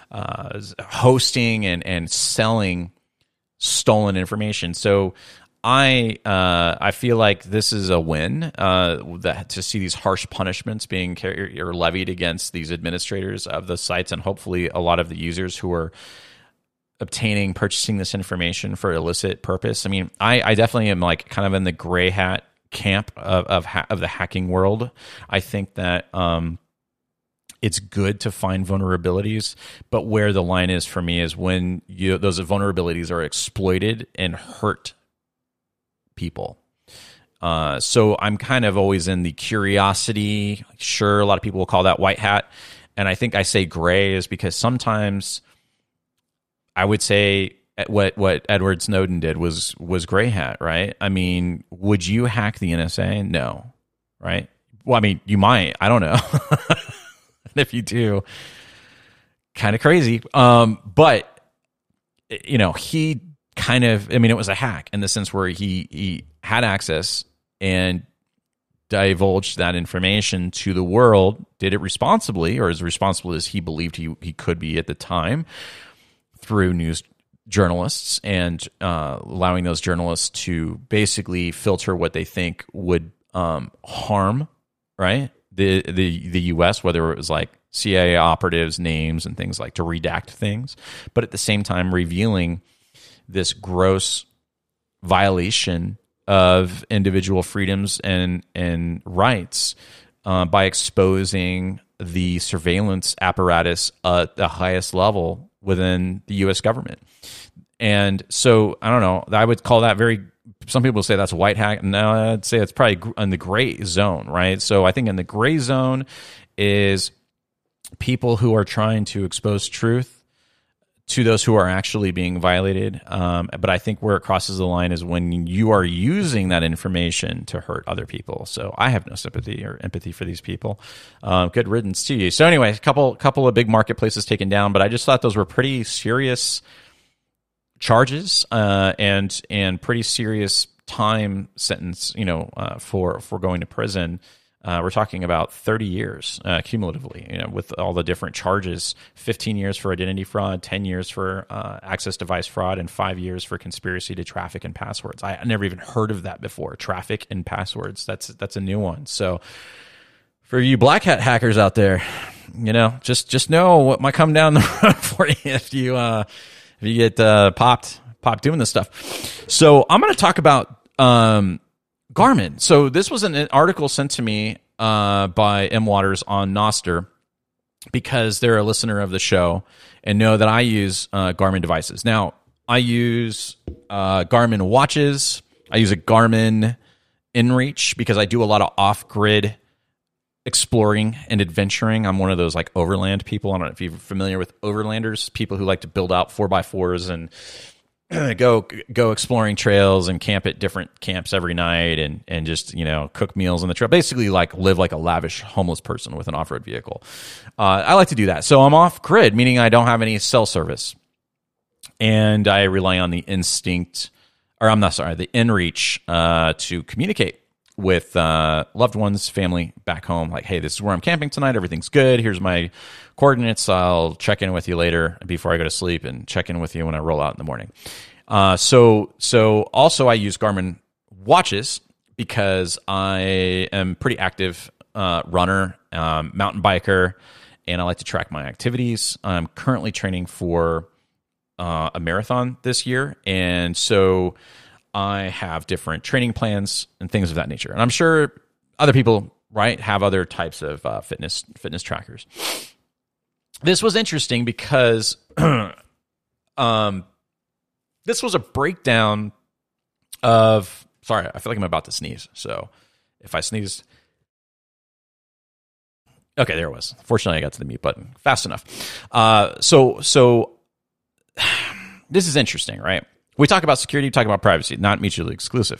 hosting and selling stolen information. So I feel like this is a win to see these harsh punishments being levied against these administrators of the sites, and hopefully a lot of the users who are purchasing this information for illicit purpose. I mean, I definitely am like kind of in the gray hat camp of the hacking world. I think that it's good to find vulnerabilities, but where the line is for me is when those vulnerabilities are exploited and hurt people. So I'm kind of always in the curiosity. Sure, a lot of people will call that white hat, and I think I say gray is because sometimes I would say what Edward Snowden did was gray hat, right? I mean, would you hack the NSA? No, right? Well, I mean, you might. I don't know. And if you do, kind of crazy. But he kind of, I mean, it was a hack in the sense where he had access and divulged that information to the world, did it responsibly, or as responsible as he believed he could be at the time, through news journalists, and allowing those journalists to basically filter what they think would harm, right, the U.S., whether it was like CIA operatives' names and things, like to redact things, but at the same time revealing this gross violation of individual freedoms and rights by exposing the surveillance apparatus at the highest level within the U.S. government. And so, I don't know, I would call that some people say that's white hat. No, I'd say it's probably in the gray zone, right? So I think in the gray zone is people who are trying to expose truth to those who are actually being violated. But I think where it crosses the line is when you are using that information to hurt other people. So I have no sympathy or empathy for these people. Good riddance to you. So anyway, a couple of big marketplaces taken down, but I just thought those were pretty serious charges and pretty serious time sentence, for going to prison. We're talking about 30 years cumulatively, with all the different charges, 15 years for identity fraud, 10 years for access device fraud, and 5 years for conspiracy to traffic in passwords. I never even heard of that before. Traffic in passwords. That's a new one. So for you black hat hackers out there, just know what might come down the road for you if you get popped doing this stuff. So I'm going to talk about Garmin. So this was an article sent to me by M. Waters on Nostr, because they're a listener of the show and know that I use Garmin devices. Now, I use Garmin watches. I use a Garmin InReach because I do a lot of off-grid exploring and adventuring. I'm one of those like overland people. I don't know if you're familiar with overlanders, people who like to build out 4x4s and go exploring trails and camp at different camps every night and just, cook meals on the trail. Basically like live like a lavish homeless person with an off-road vehicle. I like to do that. So I'm off grid, meaning I don't have any cell service. And I rely on the the InReach to communicate with loved ones, family back home. Like, hey, this is where I'm camping tonight. Everything's good. Here's my coordinates. I'll check in with you later before I go to sleep, and check in with you when I roll out in the morning. So also I use Garmin watches because I am pretty active runner, mountain biker, and I like to track my activities. I'm currently training for a marathon this year, and so I have different training plans and things of that nature. And I'm sure other people, right, have other types of fitness trackers. This was interesting because this was a breakdown of. Sorry, I feel like I'm about to sneeze. So if I sneeze. Okay, there it was. Fortunately, I got to the mute button fast enough. So this is interesting, right? We talk about security, we talk about privacy, not mutually exclusive.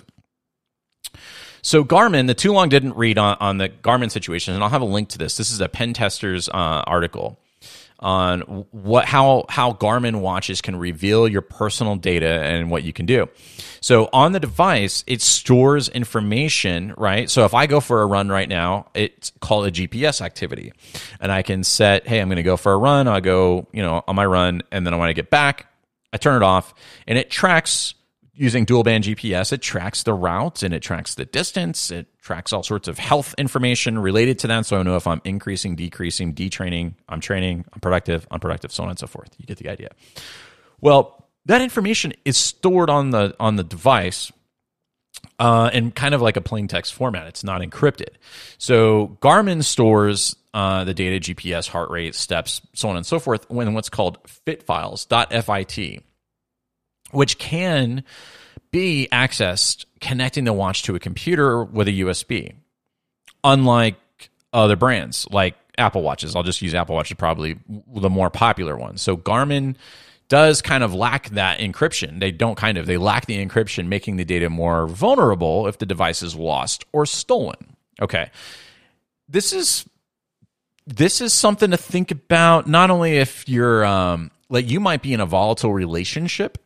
So Garmin, the too long didn't read on the Garmin situation, and I'll have a link to this. This is a pen tester's article on how Garmin watches can reveal your personal data and what you can do. So on the device, it stores information, right? So if I go for a run right now, it's called a GPS activity. And I can set, hey, I'm going to go for a run. I'll go, on my run, and then when I get back, I turn it off, and it tracks using dual band GPS. It tracks the route, and it tracks the distance. It tracks all sorts of health information related to that. So I know if I'm increasing, decreasing, detraining, I'm training, I'm productive, unproductive, so on and so forth. You get the idea. Well, that information is stored on the device in kind of like a plain text format. It's not encrypted. So Garmin stores the data, GPS, heart rate, steps, so on and so forth, in what's called fitfiles.fit, which can be accessed connecting the watch to a computer with a USB. Unlike other brands like Apple Watches, I'll just use Apple Watch as probably the more popular one. So Garmin does kind of lack that encryption. They lack the encryption, making the data more vulnerable if the device is lost or stolen. Okay. This is something to think about, not only if you're, you might be in a volatile relationship.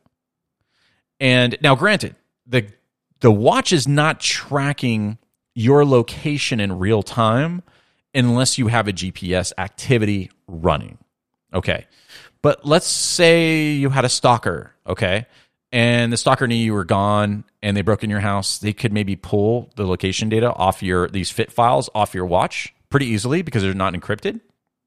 And now granted, the watch is not tracking your location in real time unless you have a GPS activity running. Okay. But let's say you had a stalker, okay? And the stalker knew you were gone and they broke in your house. They could maybe pull the location data off these fit files off your watch pretty easily because they're not encrypted.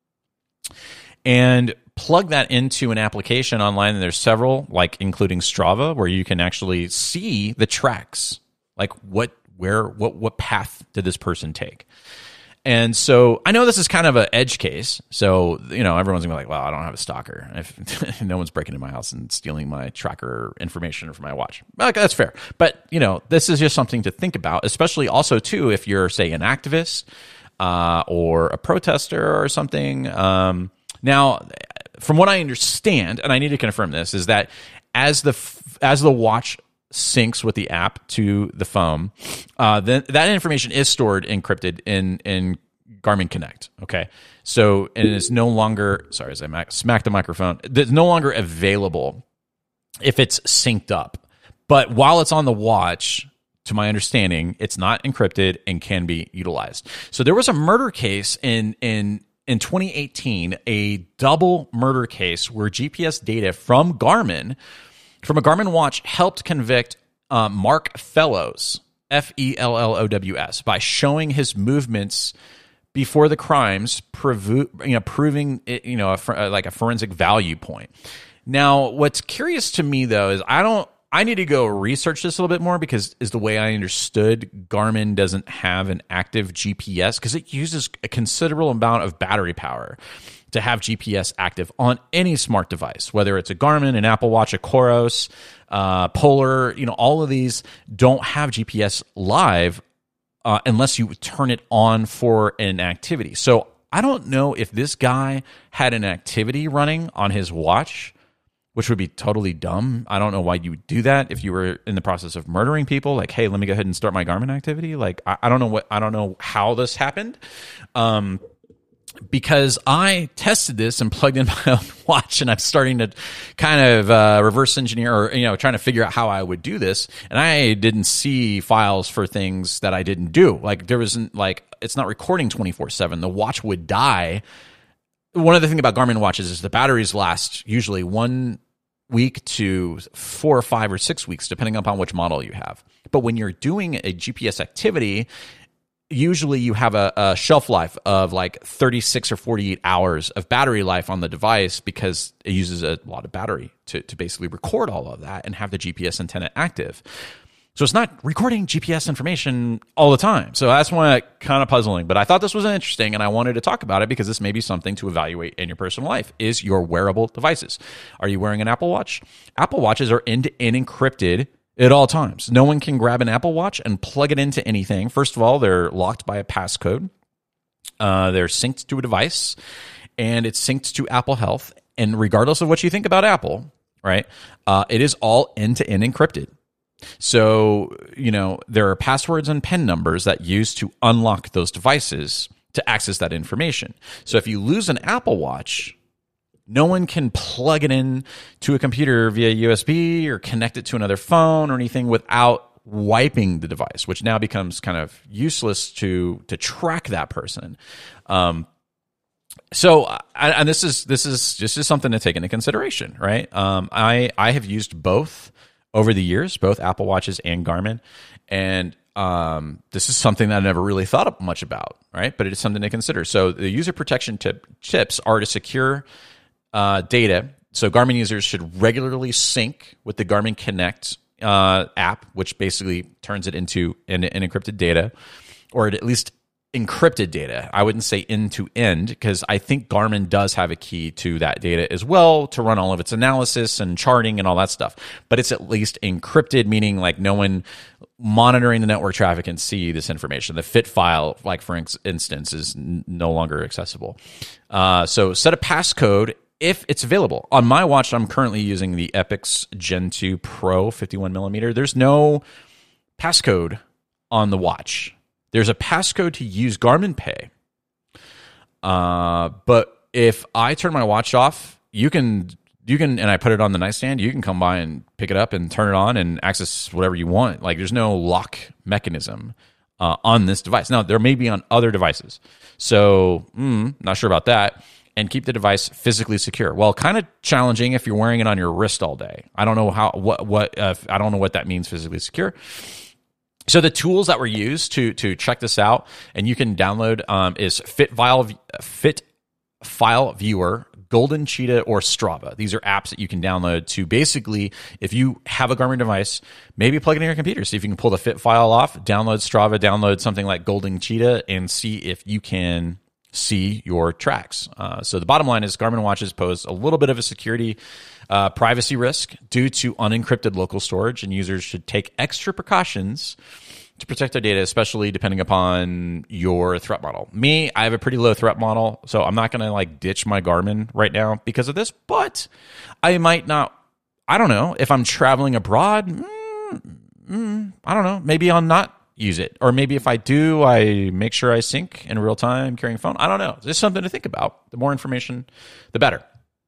And plug that into an application online, and there's several, like including Strava, where you can actually see the tracks, like what path did this person take. And so I know this is kind of an edge case. So, everyone's gonna be like, well, I don't have a stalker. If no one's breaking into my house and stealing my tracker information from my watch. Okay, that's fair. But, this is just something to think about, especially also too, if you're, say, an activist or a protester or something. Now, from what I understand, and I need to confirm this, is that as the watch syncs with the app to the phone, then that information is stored encrypted in Garmin Connect. Okay, so and it's no longer, sorry, as I smacked the microphone, it's no longer available if it's synced up. But while it's on the watch, to my understanding, it's not encrypted and can be utilized. So there was a murder case in 2018, a double murder case where GPS data from a Garmin watch helped convict Mark Fellows, Fellows, by showing his movements before the crimes, proving it, like a forensic value point. Now, what's curious to me though is I need to go research this a little bit more, because is the way I understood, Garmin doesn't have an active GPS because it uses a considerable amount of battery power to have GPS active on any smart device, whether it's a Garmin, an Apple Watch, a Coros, Polar, all of these don't have GPS live unless you turn it on for an activity. So I don't know if this guy had an activity running on his watch, which would be totally dumb. I don't know why you would do that if you were in the process of murdering people. Like, hey, let me go ahead and start my Garmin activity. Like, I don't know how this happened. Because I tested this and plugged in my own watch, and I'm starting to kind of reverse engineer, or trying to figure out how I would do this, and I didn't see files for things that I didn't do. Like, there wasn't, like, it's not recording 24/7. The watch would die. One other thing about Garmin watches is the batteries last usually 1 week to 4 or 5 or 6 weeks, depending upon which model you have. But when you're doing a GPS activity, usually you have a shelf life of like 36 or 48 hours of battery life on the device because it uses a lot of battery to basically record all of that and have the GPS antenna active. So it's not recording GPS information all the time. So that's why kind of puzzling. But I thought this was interesting, and I wanted to talk about it because this may be something to evaluate in your personal life, is your wearable devices. Are you wearing an Apple Watch? Apple Watches are end-to-end encrypted at all times. No one can grab an Apple Watch and plug it into anything. First of all, they're locked by a passcode. They're synced to a device, and it's synced to Apple Health. And regardless of what you think about Apple, right, it is all end-to-end encrypted. So, there are passwords and PIN numbers that use to unlock those devices to access that information. So if you lose an Apple Watch, no one can plug it in to a computer via USB or connect it to another phone or anything without wiping the device, which now becomes kind of useless to track that person. So this is just something to take into consideration, right? I have used both over the years, both Apple Watches and Garmin, and this is something that I never really thought much about, right? But it is something to consider. So the user protection tips are to secure data. So Garmin users should regularly sync with the Garmin Connect app, which basically turns it into an encrypted data, or at least encrypted data. I wouldn't say end-to-end, because I think Garmin does have a key to that data as well to run all of its analysis and charting and all that stuff. But it's at least encrypted, meaning like no one monitoring the network traffic can see this information. The fit file, like for instance, is no longer accessible. So set a passcode if it's available. On my watch, I'm currently using the Epix Gen 2 Pro 51mm. There's no passcode on the watch. There's a passcode to use Garmin Pay. But if I turn my watch off, you can, and I put it on the nightstand, you can come by and pick it up and turn it on and access whatever you want. Like, there's no lock mechanism on this device. Now, there may be on other devices. So, not sure about that. And keep the device physically secure. Well, kind of challenging if you're wearing it on your wrist all day. I don't know I don't know what that means, physically secure. So the tools that were used to check this out, and you can download, is Fit File Viewer, Golden Cheetah, or Strava. These are apps that you can download to basically, if you have a Garmin device, maybe plug it in your computer. See if you can pull the Fit file off, download Strava, download something like Golden Cheetah, and see if you can see your tracks. So the bottom line is Garmin watches pose a little bit of a security privacy risk due to unencrypted local storage, and users should take extra precautions to protect their data, especially depending upon your threat model. Me, I have a pretty low threat model, so I'm not going to like ditch my Garmin right now because of this, but I might not, I don't know, if I'm traveling abroad, I don't know, maybe I'll not use it. Or maybe if I do, I make sure I sync in real time carrying a phone. I don't know. Just something to think about. The more information, the better.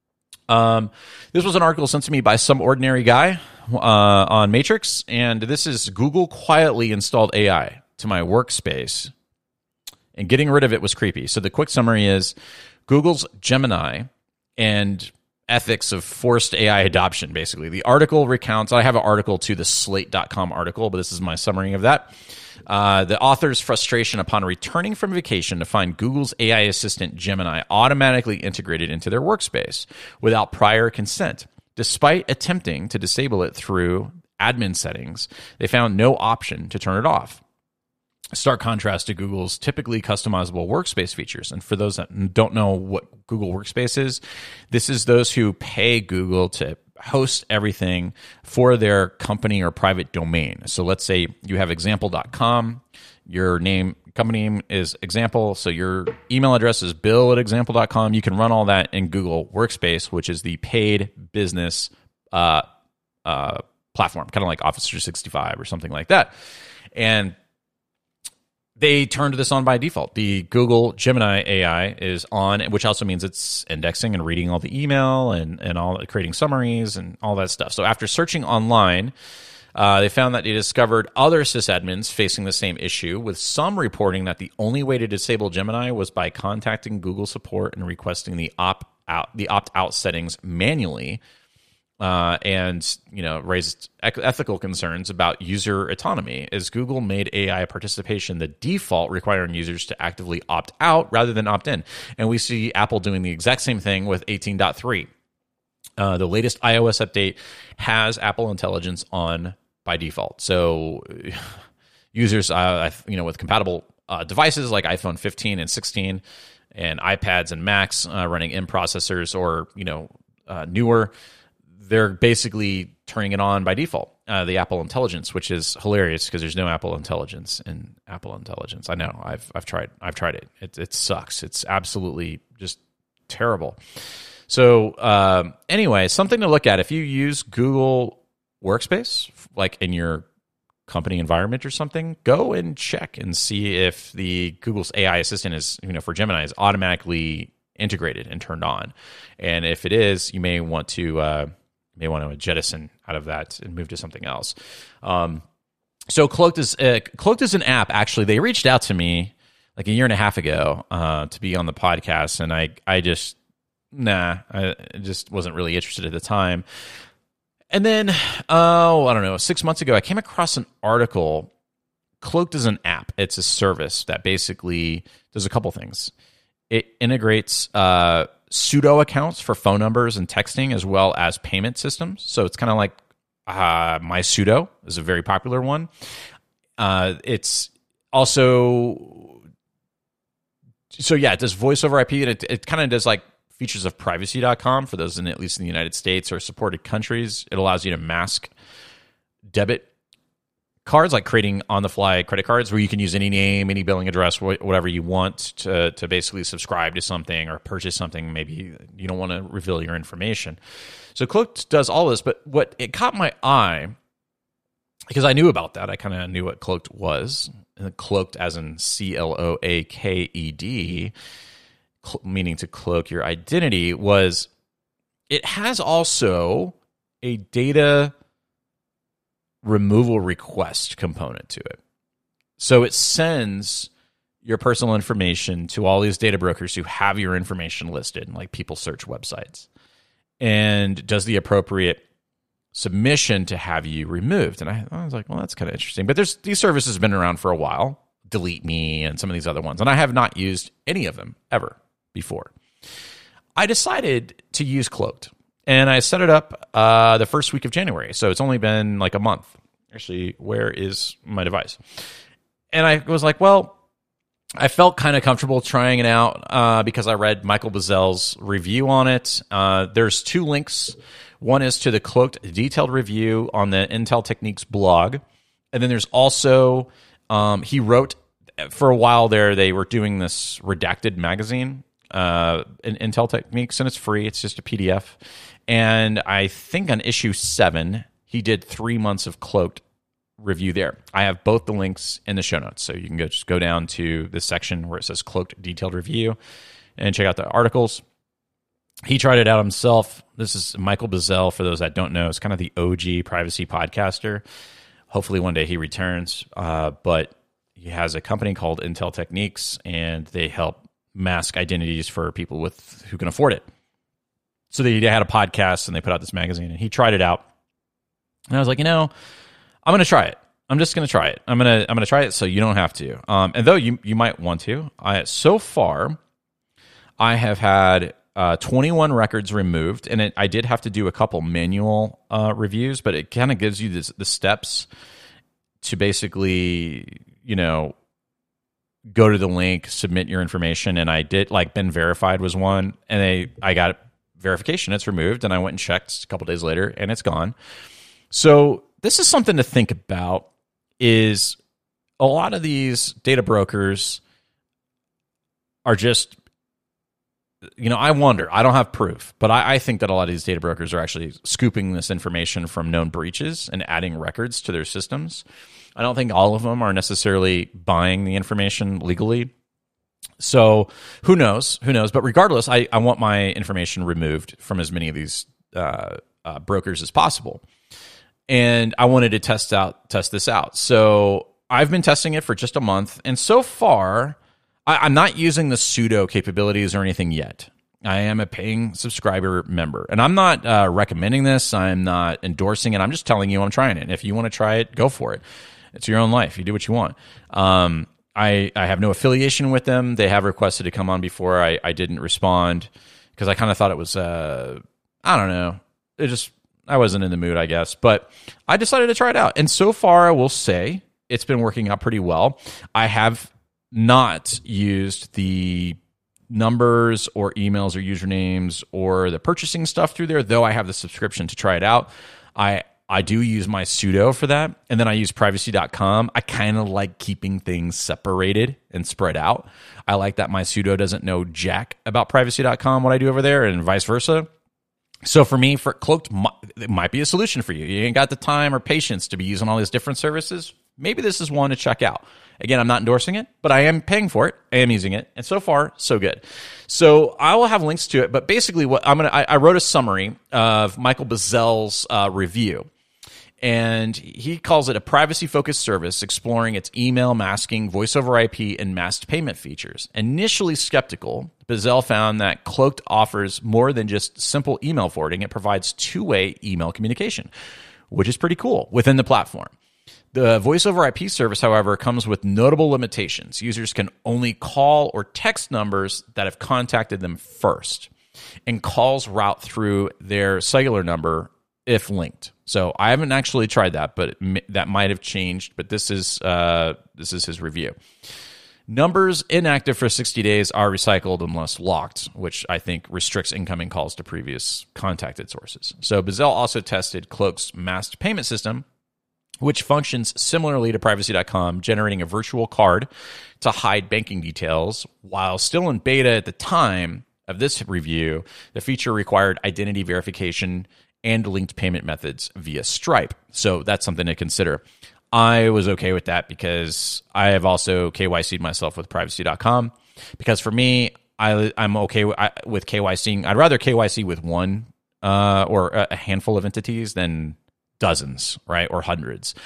This was an article sent to me by some ordinary guy on Matrix, and this is Google quietly installed AI to my workspace, and getting rid of it was creepy. So the quick summary is Google's Gemini and ethics of forced AI adoption, basically. The article recounts, I have an article to the Slate.com article, but this is my summary of that. The author's frustration upon returning from vacation to find Google's AI assistant Gemini automatically integrated into their workspace without prior consent. Despite attempting to disable it through admin settings, they found no option to turn it off. Stark contrast to Google's typically customizable workspace features. And for those that don't know what Google Workspace is, this is those who pay Google to host everything for their company or private domain. So let's say you have example.com, your company name is Example, so your email address is bill@example.com. You can run all that in Google Workspace, which is the paid business platform, kind of like Office 365 or something like that. And they turned this on by default. The Google Gemini AI is on, which also means it's indexing and reading all the email and all, creating summaries and all that stuff. So after searching online, they found that they discovered other sysadmins facing the same issue, with some reporting that the only way to disable Gemini was by contacting Google support and requesting the opt-out settings manually. and raised ethical concerns about user autonomy, as Google made AI participation the default, requiring users to actively opt out rather than opt in. And we see Apple doing the exact same thing with 18.3. The latest iOS update has Apple Intelligence on by default. So users, with compatible devices like iPhone 15 and 16 and iPads and Macs running M processors or newer, they're basically turning it on by default, the Apple Intelligence, which is hilarious because there's no Apple Intelligence in Apple Intelligence. I know, I've tried it. It sucks. It's absolutely just terrible. So anyway, something to look at if you use Google Workspace, like in your company environment or something. Go and check and see if the Google's AI assistant is, for Gemini, is automatically integrated and turned on. And if it is, you may want to jettison out of that and move to something else. So Cloaked is an app. Actually, they reached out to me like a year and a half ago to be on the podcast, and I just wasn't really interested at the time. And then, I don't know, 6 months ago, I came across an article. Cloaked is an app. It's a service that basically does a couple things. It integrates pseudo accounts for phone numbers and texting, as well as payment systems. So it's kind of like MySudo is a very popular one. It's also, it does voice over IP, and it kind of does like features of privacy.com for those at least in the United States or supported countries. It allows you to mask debit cards, like creating on-the-fly credit cards where you can use any name, any billing address, whatever you want to basically subscribe to something or purchase something. Maybe you don't want to reveal your information. So Cloaked does all this, but what it caught my eye, because I knew about that, I kind of knew what Cloaked was, and Cloaked as in CLOAKED, meaning to cloak your identity, was it has also a data removal request component to it. So it sends your personal information to all these data brokers who have your information listed, like people search websites, and does the appropriate submission to have you removed. And I was like, well, that's kind of interesting. But these services have been around for a while, Delete Me and some of these other ones, and I have not used any of them ever before. I decided to use Cloaked, and I set it up the first week of January. So it's only been like a month. Actually, where is my device? And I was like, well, I felt kind of comfortable trying it out because I read Michael Bazel's review on it. There's two links. One is to the Cloaked detailed review on the Intel Techniques blog. And then there's also, he wrote, for a while there, they were doing this redacted magazine in Intel Techniques, and it's free. It's just a PDF. And I think on issue 7, he did 3 months of Cloaked review there. I have both the links in the show notes, so you can just go down to this section where it says Cloaked detailed review and check out the articles. He tried it out himself. This is Michael Bazel, for those that don't know. It's kind of the OG privacy podcaster. Hopefully one day he returns, but he has a company called Intel Techniques, and they help mask identities for people who can afford it. So they had a podcast, and they put out this magazine, and he tried it out. And I was like, I'm going to try it. I'm just going to try it. I'm going to try it so you don't have to. And though you might want to, so far I have had 21 records removed, and I did have to do a couple manual reviews, but it kind of gives you the steps to basically, go to the link, submit your information, and I did, like, been verified was one, and I got verification, it's removed, and I went and checked a couple days later, and it's gone. So this is something to think about, is a lot of these data brokers are just, I wonder, I don't have proof, but I think that a lot of these data brokers are actually scooping this information from known breaches and adding records to their systems. I don't think all of them are necessarily buying the information legally. So who knows? But regardless, I want my information removed from as many of these brokers as possible. And I wanted to test this out. So I've been testing it for just a month. And so far, I'm not using the pseudo capabilities or anything yet. I am a paying subscriber member. And I'm not recommending this. I'm not endorsing it. I'm just telling you I'm trying it. And if you want to try it, go for it. It's your own life. You do what you want. I have no affiliation with them. They have requested to come on before. I didn't respond because I kind of thought it was, I don't know. I wasn't in the mood, I guess. But I decided to try it out. And so far, I will say it's been working out pretty well. I have not used the numbers or emails or usernames or the purchasing stuff through there, though I have the subscription to try it out. I do use my sudo for that, and then I use privacy.com. I kind of like keeping things separated and spread out. I like that my sudo doesn't know jack about privacy.com, what I do over there, and vice versa. So for me, for Cloaked, it might be a solution for you. You ain't got the time or patience to be using all these different services. Maybe this is one to check out. Again, I'm not endorsing it, but I am paying for it. I am using it, and so far, so good. So I will have links to it, but basically, what I wrote a summary of Michael Bazel's review, and he calls it a privacy-focused service exploring its email masking, voice over IP, and masked payment features. Initially skeptical, Bazel found that Cloaked offers more than just simple email forwarding. It provides two-way email communication, which is pretty cool within the platform. The voice over IP service, however, comes with notable limitations. Users can only call or text numbers that have contacted them first, and calls route through their cellular number if linked. So I haven't actually tried that, but that might have changed. But this is his review. Numbers inactive for 60 days are recycled unless locked, which I think restricts incoming calls to previous contacted sources. So Bazel also tested Cloaked's masked payment system, which functions similarly to privacy.com, generating a virtual card to hide banking details. While still in beta at the time of this review, the feature required identity verification and linked payment methods via Stripe. So that's something to consider. I was okay with that because I have also KYC'd myself with privacy.com. Because for me, I'm okay with KYCing. I'd rather KYC with one or a handful of entities than dozens, right? Or hundreds.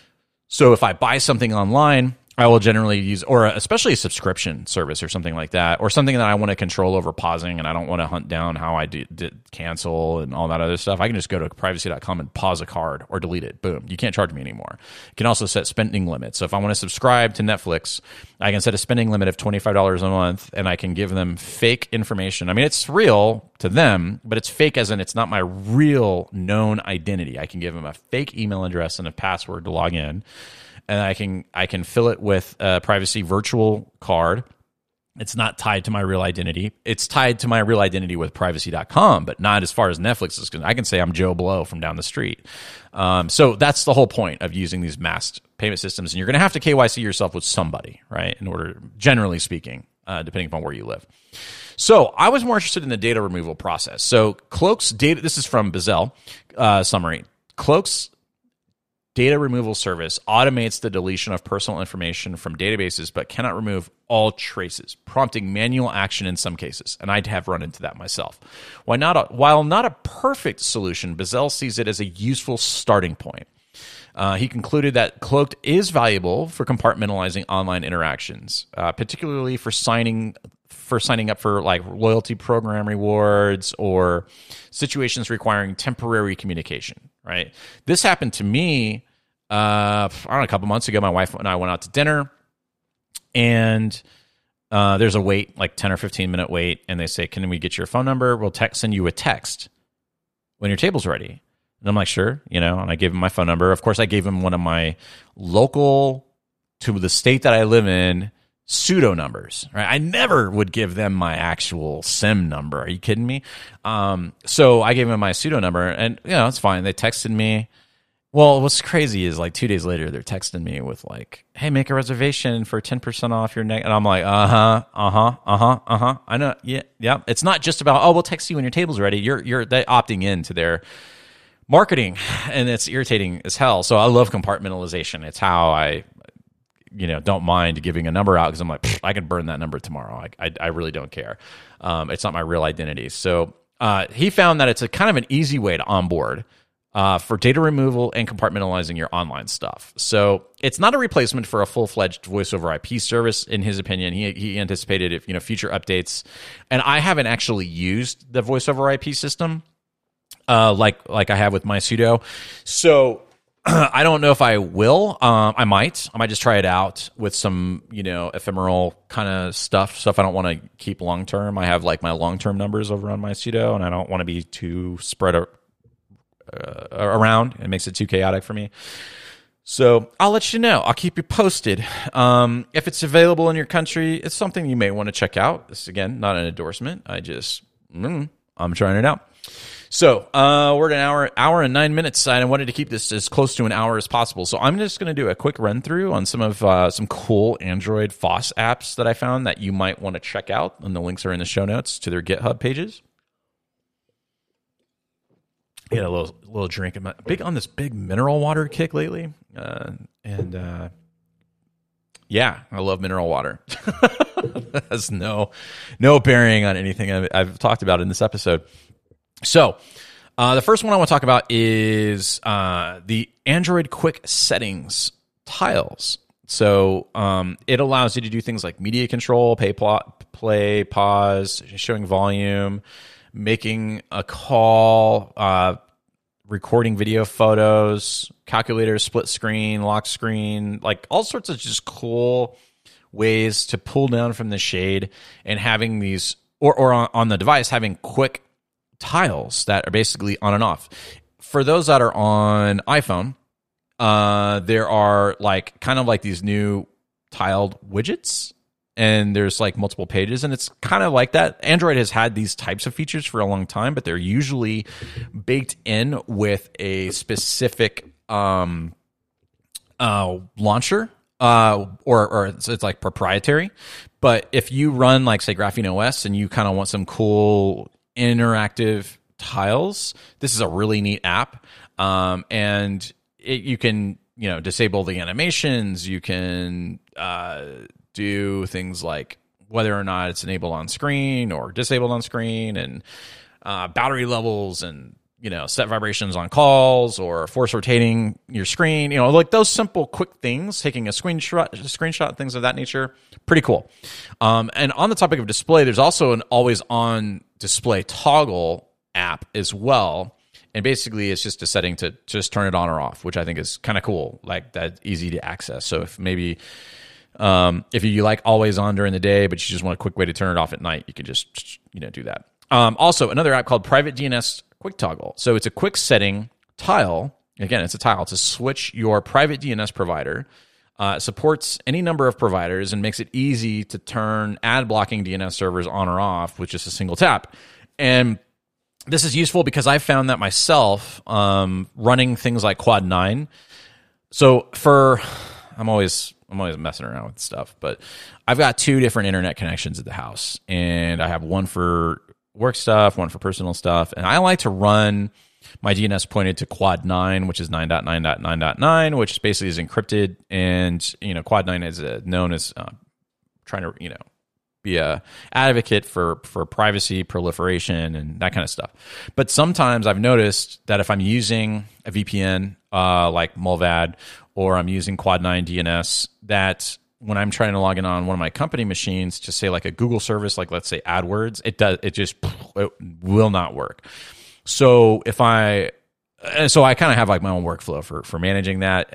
So if I buy something online, I will generally use, or especially a subscription service or something like that, or something that I want to control over pausing and I don't want to hunt down how I did cancel and all that other stuff. I can just go to privacy.com and pause a card or delete it. Boom. You can't charge me anymore. You can also set spending limits. So if I want to subscribe to Netflix, I can set a spending limit of $25 a month and I can give them fake information. I mean, it's real to them, but it's fake as in it's not my real known identity. I can give them a fake email address and a password to log in. And I can fill it with a privacy virtual card. It's not tied to my real identity. It's tied to my real identity with privacy.com, but not as far as Netflix is concerned. I can say I'm Joe Blow from down the street. So that's the whole point of using these masked payment systems. And you're going to have to KYC yourself with somebody, right? In order, generally speaking, depending upon where you live. So I was more interested in the data removal process. So Cloak's data, this is from Bazel summary. Cloak's data removal service automates the deletion of personal information from databases, but cannot remove all traces, prompting manual action in some cases. And I'd have run into that myself. While not a perfect solution, Bazel sees it as a useful starting point. He concluded that Cloaked is valuable for compartmentalizing online interactions, particularly for signing up for like loyalty program rewards or situations requiring temporary communication. Right? This happened to me, I don't know, a couple months ago. My wife and I went out to dinner, and there's a wait, like 10 or 15 minute wait, and they say, "Can we get your phone number? We'll send you a text when your table's ready." And I'm like, "Sure," and I gave him my phone number. Of course, I gave him one of my local to the state that I live in pseudo numbers, right? I never would give them my actual SIM number. Are you kidding me? So I gave them my pseudo number, and it's fine. They texted me. Well, what's crazy is like 2 days later, they're texting me with like, "Hey, make a reservation for 10% off your next." And I'm like, I know, yeah. It's not just about, "Oh, we'll text you when your table's ready." You're opting into their marketing, and it's irritating as hell. So I love compartmentalization. It's how I don't mind giving a number out because I'm like, I can burn that number tomorrow. I really don't care. It's not my real identity. So he found that it's a kind of an easy way to onboard for data removal and compartmentalizing your online stuff. So it's not a replacement for a full-fledged voice over IP service. In his opinion, he anticipated if future updates. And I haven't actually used the voice over IP system like I have with my sudo. So I don't know if I will. I might just try it out with some ephemeral kind of stuff I don't want to keep long term. I have like my long term numbers over on my sudo, and I don't want to be too spread around. It makes it too chaotic for me. So I'll let you know. I'll keep you posted. If it's available in your country, it's something you may want to check out. This, again, not an endorsement. I'm trying it out. So we're at an hour and 9 minutes, and I wanted to keep this as close to an hour as possible. So I'm just going to do a quick run through on some cool Android FOSS apps that I found that you might want to check out, and the links are in the show notes to their GitHub pages. Get a little drink. I'm big on this big mineral water kick lately, yeah, I love mineral water. That has no bearing on anything I've talked about in this episode. So, the first one I want to talk about is the Android Quick Settings tiles. So, it allows you to do things like media control, play, pause, showing volume, making a call, recording video photos, calculator, split screen, lock screen, like all sorts of just cool ways to pull down from the shade, and having these, or on the device, having quick tiles that are basically on and off. For those that are on iPhone, there are kind of like these new tiled widgets, and there's like multiple pages, and it's kind of like that. Android has had these types of features for a long time, but they're usually baked in with a specific launcher, or it's like proprietary. But if you run like, say, Graphene OS, and you kind of want some cool interactive tiles, this is a really neat app, and you can disable the animations. You can do things like whether or not it's enabled on screen or disabled on screen, and battery levels, and set vibrations on calls, or force rotating your screen, like those simple quick things, taking a screenshot, things of that nature. Pretty cool. And on the topic of display, there's also an always on display toggle app as well. And basically it's just a setting to just turn it on or off, which I think is kind of cool, like that easy to access. So if maybe if you like always on during the day, but you just want a quick way to turn it off at night, you can just do that. Also, another app called Private DNS Quick Toggle. So it's a quick setting tile. Again, it's a tile to switch your private DNS provider. It supports any number of providers and makes it easy to turn ad blocking DNS servers on or off with just a single tap. And this is useful because I found that myself running things like Quad 9. So I'm always messing around with stuff, but I've got 2 different internet connections at the house, and I have one for work stuff, one for personal stuff, and I like to run my DNS pointed to Quad 9, which is 9.9.9.9, which basically is encrypted, and Quad 9 is known as trying to be a advocate for privacy proliferation and that kind of stuff. But sometimes I've noticed that if I'm using a VPN like Mullvad, or I'm using Quad 9 DNS, that when I'm trying to log in on one of my company machines to say like a Google service, like let's say AdWords, it will not work. So I kind of have like my own workflow for managing that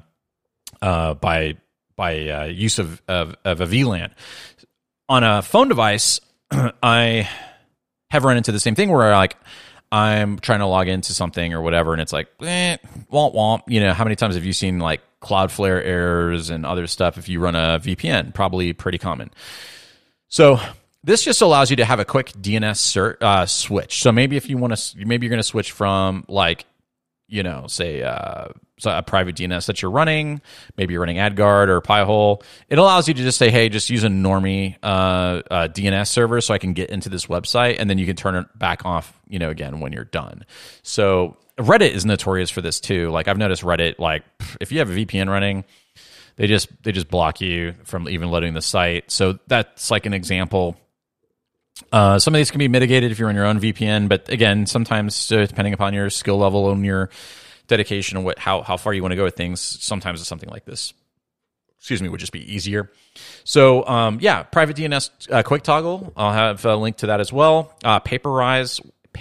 by use of a VLAN. On a phone device, I have run into the same thing where I'm trying to log into something or whatever, and it's like, womp womp. How many times have you seen like Cloudflare errors and other stuff if you run a VPN? Probably pretty common. So this just allows you to have a quick DNS switch. So maybe if you want to, maybe you're going to switch from like, say a private DNS that you're running, maybe you're running AdGuard or Pi-hole. It allows you to just say, hey, just use a normie DNS server so I can get into this website, and then you can turn it back off, again when you're done. So Reddit is notorious for this too. Like I've noticed Reddit, like if you have a VPN running, they just block you from even loading the site. So that's like an example Some of these can be mitigated if you're on your own VPN, but again, sometimes depending upon your skill level and your dedication and how far you want to go with things, sometimes it's something like this, would just be easier. So, private DNS quick toggle. I'll have a link to that as well. Paperize,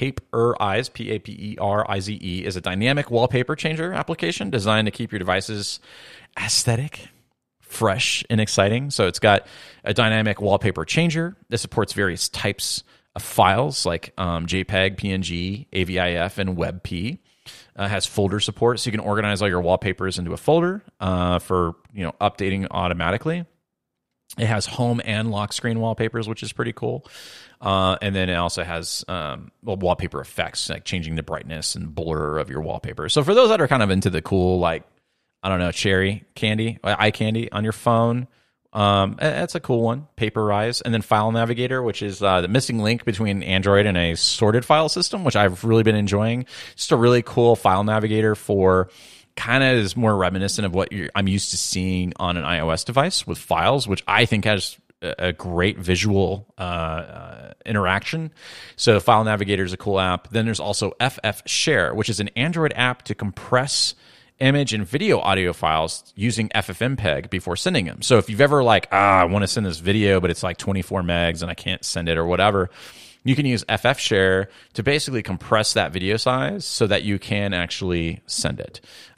Paperize, is a dynamic wallpaper changer application designed to keep your devices aesthetic, fresh, and exciting. So it's got a dynamic wallpaper changer that supports various types of files like JPEG, PNG, AVIF, and WebP. Has folder support, so you can organize all your wallpapers into a folder for updating automatically. It has home and lock screen wallpapers, which is pretty cool. And then it also has wallpaper effects, like changing the brightness and blur of your wallpaper. So for those that are kind of into the cool, like, I don't know, cherry candy, eye candy on your phone, that's a cool one. Paperize. And then File Navigator, which is the missing link between Android and a sorted file system, which I've really been enjoying. Just a really cool file navigator for kind of is more reminiscent of what I'm used to seeing on an iOS device with files, which I think has a great visual interaction. So File Navigator is a cool app. Then there's also FF Share, which is an Android app to compress image and video audio files using FFmpeg before sending them. So if you've ever I want to send this video, but it's like 24 megs and I can't send it or whatever, you can use FF Share to basically compress that video size so that you can actually send it.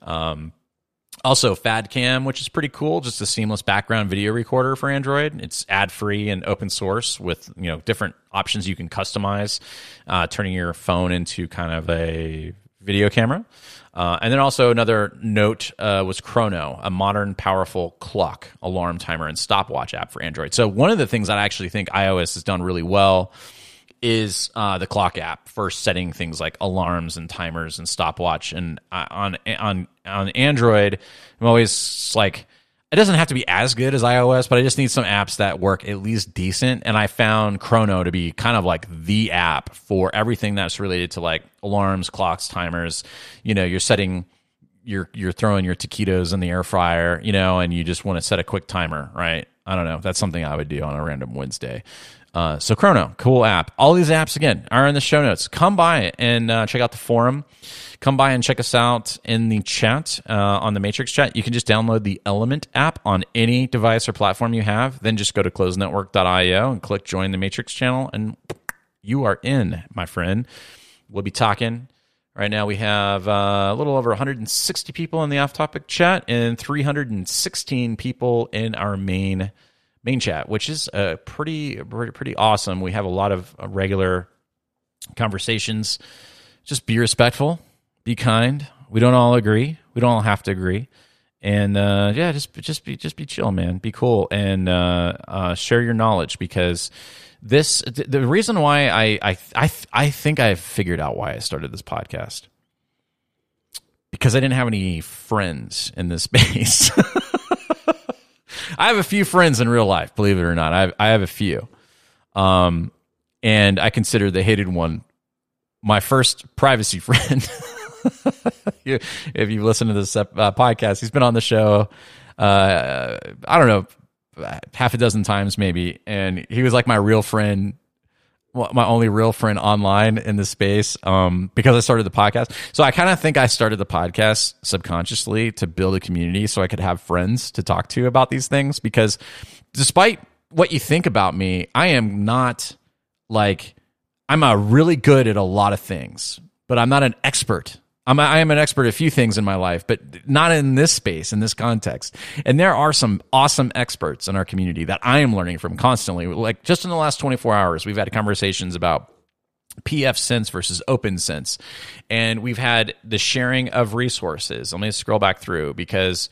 Also, FadCam, which is pretty cool, just a seamless background video recorder for Android. It's ad-free and open source with different options you can customize, turning your phone into kind of a video camera. And then also another note was Chrono, a modern, powerful clock, alarm timer, and stopwatch app for Android. So one of the things that I actually think iOS has done really well is the clock app for setting things like alarms and timers and stopwatch. And on Android, I'm always like, it doesn't have to be as good as iOS, but I just need some apps that work at least decent. And I found Chrono to be kind of like the app for everything that's related to like alarms, clocks, timers. You're setting, you're throwing your taquitos in the air fryer, and you just want to set a quick timer, right? I don't know. That's something I would do on a random Wednesday. So Chrono, cool app. All these apps, again, are in the show notes. Come by and check out the forum. Come by and check us out in the chat, on the Matrix chat. You can just download the Element app on any device or platform you have. Then just go to closenetwork.io and click Join the Matrix channel, and you are in, my friend. We'll be talking. Right now we have a little over 160 people in the off-topic chat and 316 people in our main chat, which is pretty awesome. We have a lot of regular conversations. Just be respectful, be kind. We don't all agree. We don't all have to agree. And just be chill, man. Be cool and share your knowledge, because the reason why I think I've figured out why I started this podcast, because I didn't have any friends in this space. I have a few friends in real life, believe it or not. I have a few. And I consider the hated one my first privacy friend. If you've listened to this podcast, he's been on the show, I don't know, half a dozen times maybe. And he was like my real friend, my only real friend online in this space, because I started the podcast. So I kind of think I started the podcast subconsciously to build a community so I could have friends to talk to about these things, because despite what you think about me, I am not like, I'm really good at a lot of things, but I'm not an expert. I am an expert at a few things in my life, but not in this space, in this context. And there are some awesome experts in our community that I am learning from constantly. Like just in the last 24 hours, we've had conversations about pfSense versus OPNsense. And we've had the sharing of resources. Let me scroll back through, because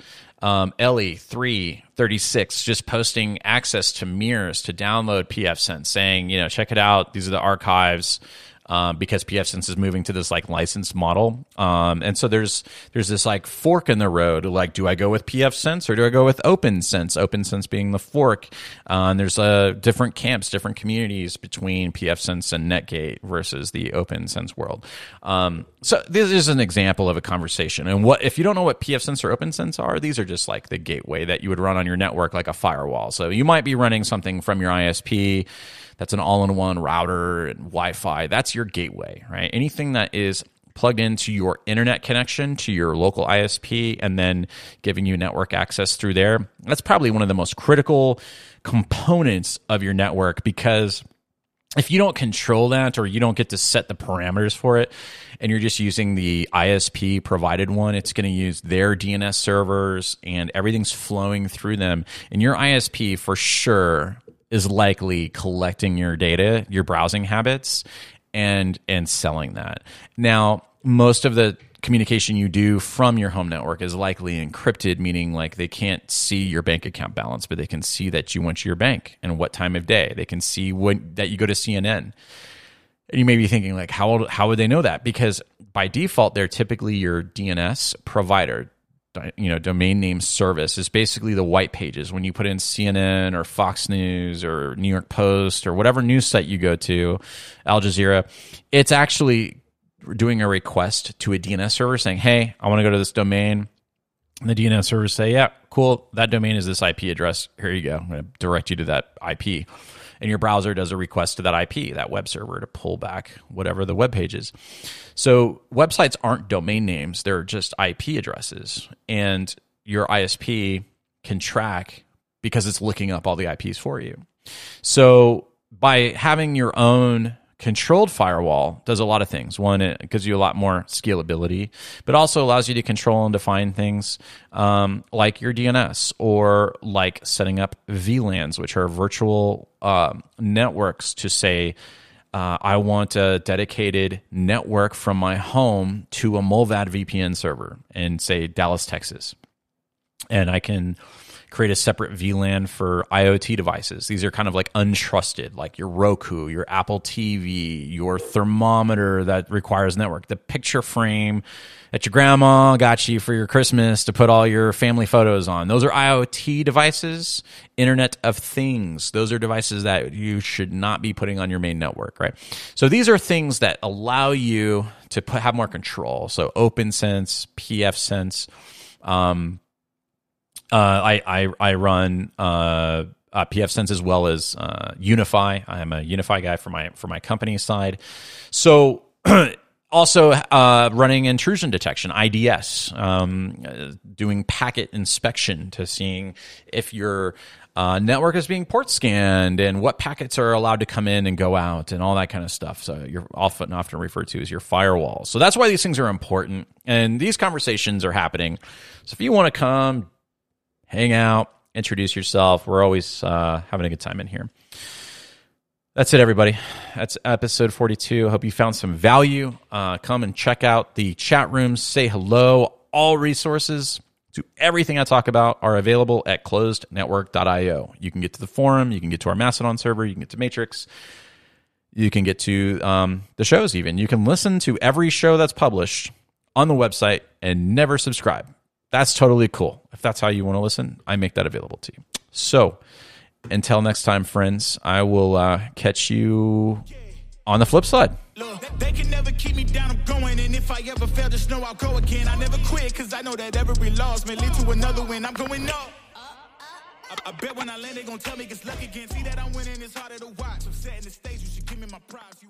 Ellie336 just posting access to mirrors to download pfSense, saying, check it out. These are the archives. Because pfSense is moving to this like licensed model. And so there's this like fork in the road. Like, do I go with pfSense or do I go with OPNsense? OPNsense being the fork. And there's different camps, different communities between pfSense and Netgate versus the OPNsense world. So this is an example of a conversation. And what if you don't know what pfSense or OPNsense are? These are just like the gateway that you would run on your network, like a firewall. So you might be running something from your ISP That's an all-in-one router and Wi-Fi. That's your gateway, right? Anything that is plugged into your internet connection to your local ISP and then giving you network access through there. That's probably one of the most critical components of your network, because if you don't control that, or you don't get to set the parameters for it, and you're just using the ISP provided one, it's going to use their DNS servers and everything's flowing through them. And your ISP for sure is likely collecting your data, your browsing habits, and selling that. Now, most of the communication you do from your home network is likely encrypted, meaning like they can't see your bank account balance, but they can see that you went to your bank and what time of day. They can see that you go to CNN. And you may be thinking, like, how would they know that? Because by default, they're typically your DNS provider. Domain name service is basically the white pages. When you put in CNN or Fox News or New York Post or whatever news site you go to, Al Jazeera, it's actually doing a request to a DNS server saying, hey, I want to go to this domain. And the DNS server say, yeah, cool, that domain is this IP address. Here you go. I'm going to direct you to that IP. And your browser does a request to that IP, that web server, to pull back whatever the web page is. So websites aren't domain names. They're just IP addresses. And your ISP can track because it's looking up all the IPs for you. So by having your own controlled firewall does a lot of things. One, it gives you a lot more scalability, but also allows you to control and define things like your DNS, or like setting up VLANs, which are virtual networks, to say, I want a dedicated network from my home to a Mullvad VPN server in, say, Dallas, Texas. And I can create a separate VLAN for IoT devices. These are kind of like untrusted, like your Roku, your Apple TV, your thermometer that requires network, the picture frame that your grandma got you for your Christmas to put all your family photos on. Those are IoT devices. Internet of Things. Those are devices that you should not be putting on your main network, right? So these are things that allow you to have more control. So OpenSense, pfSense, I run pfSense as well as Unify. I'm a Unify guy for my company side. So also running intrusion detection, IDS, doing packet inspection to seeing if your network is being port scanned and what packets are allowed to come in and go out and all that kind of stuff. So you're often referred to as your firewall. So that's why these things are important. And these conversations are happening. So if you want to come, hang out, introduce yourself. We're always having a good time in here. That's it, everybody. That's episode 42. I hope you found some value. Come and check out the chat rooms. Say hello. All resources to everything I talk about are available at closednetwork.io. You can get to the forum. You can get to our Mastodon server. You can get to Matrix. You can get to the shows even. You can listen to every show that's published on the website and never subscribe. That's totally cool. If that's how you want to listen, I make that available to you. So until next time, friends, I will catch you on the flip side. Look, they can never keep me down, I'm going. And if I ever fail, just know I'll go again. I never quit, because I know that every loss may lead to another win. I'm going up. I bet when I land, they gonna tell me it's luck again. See that I'm winning, it's harder to watch. I'm setting the stage, you should give me my props.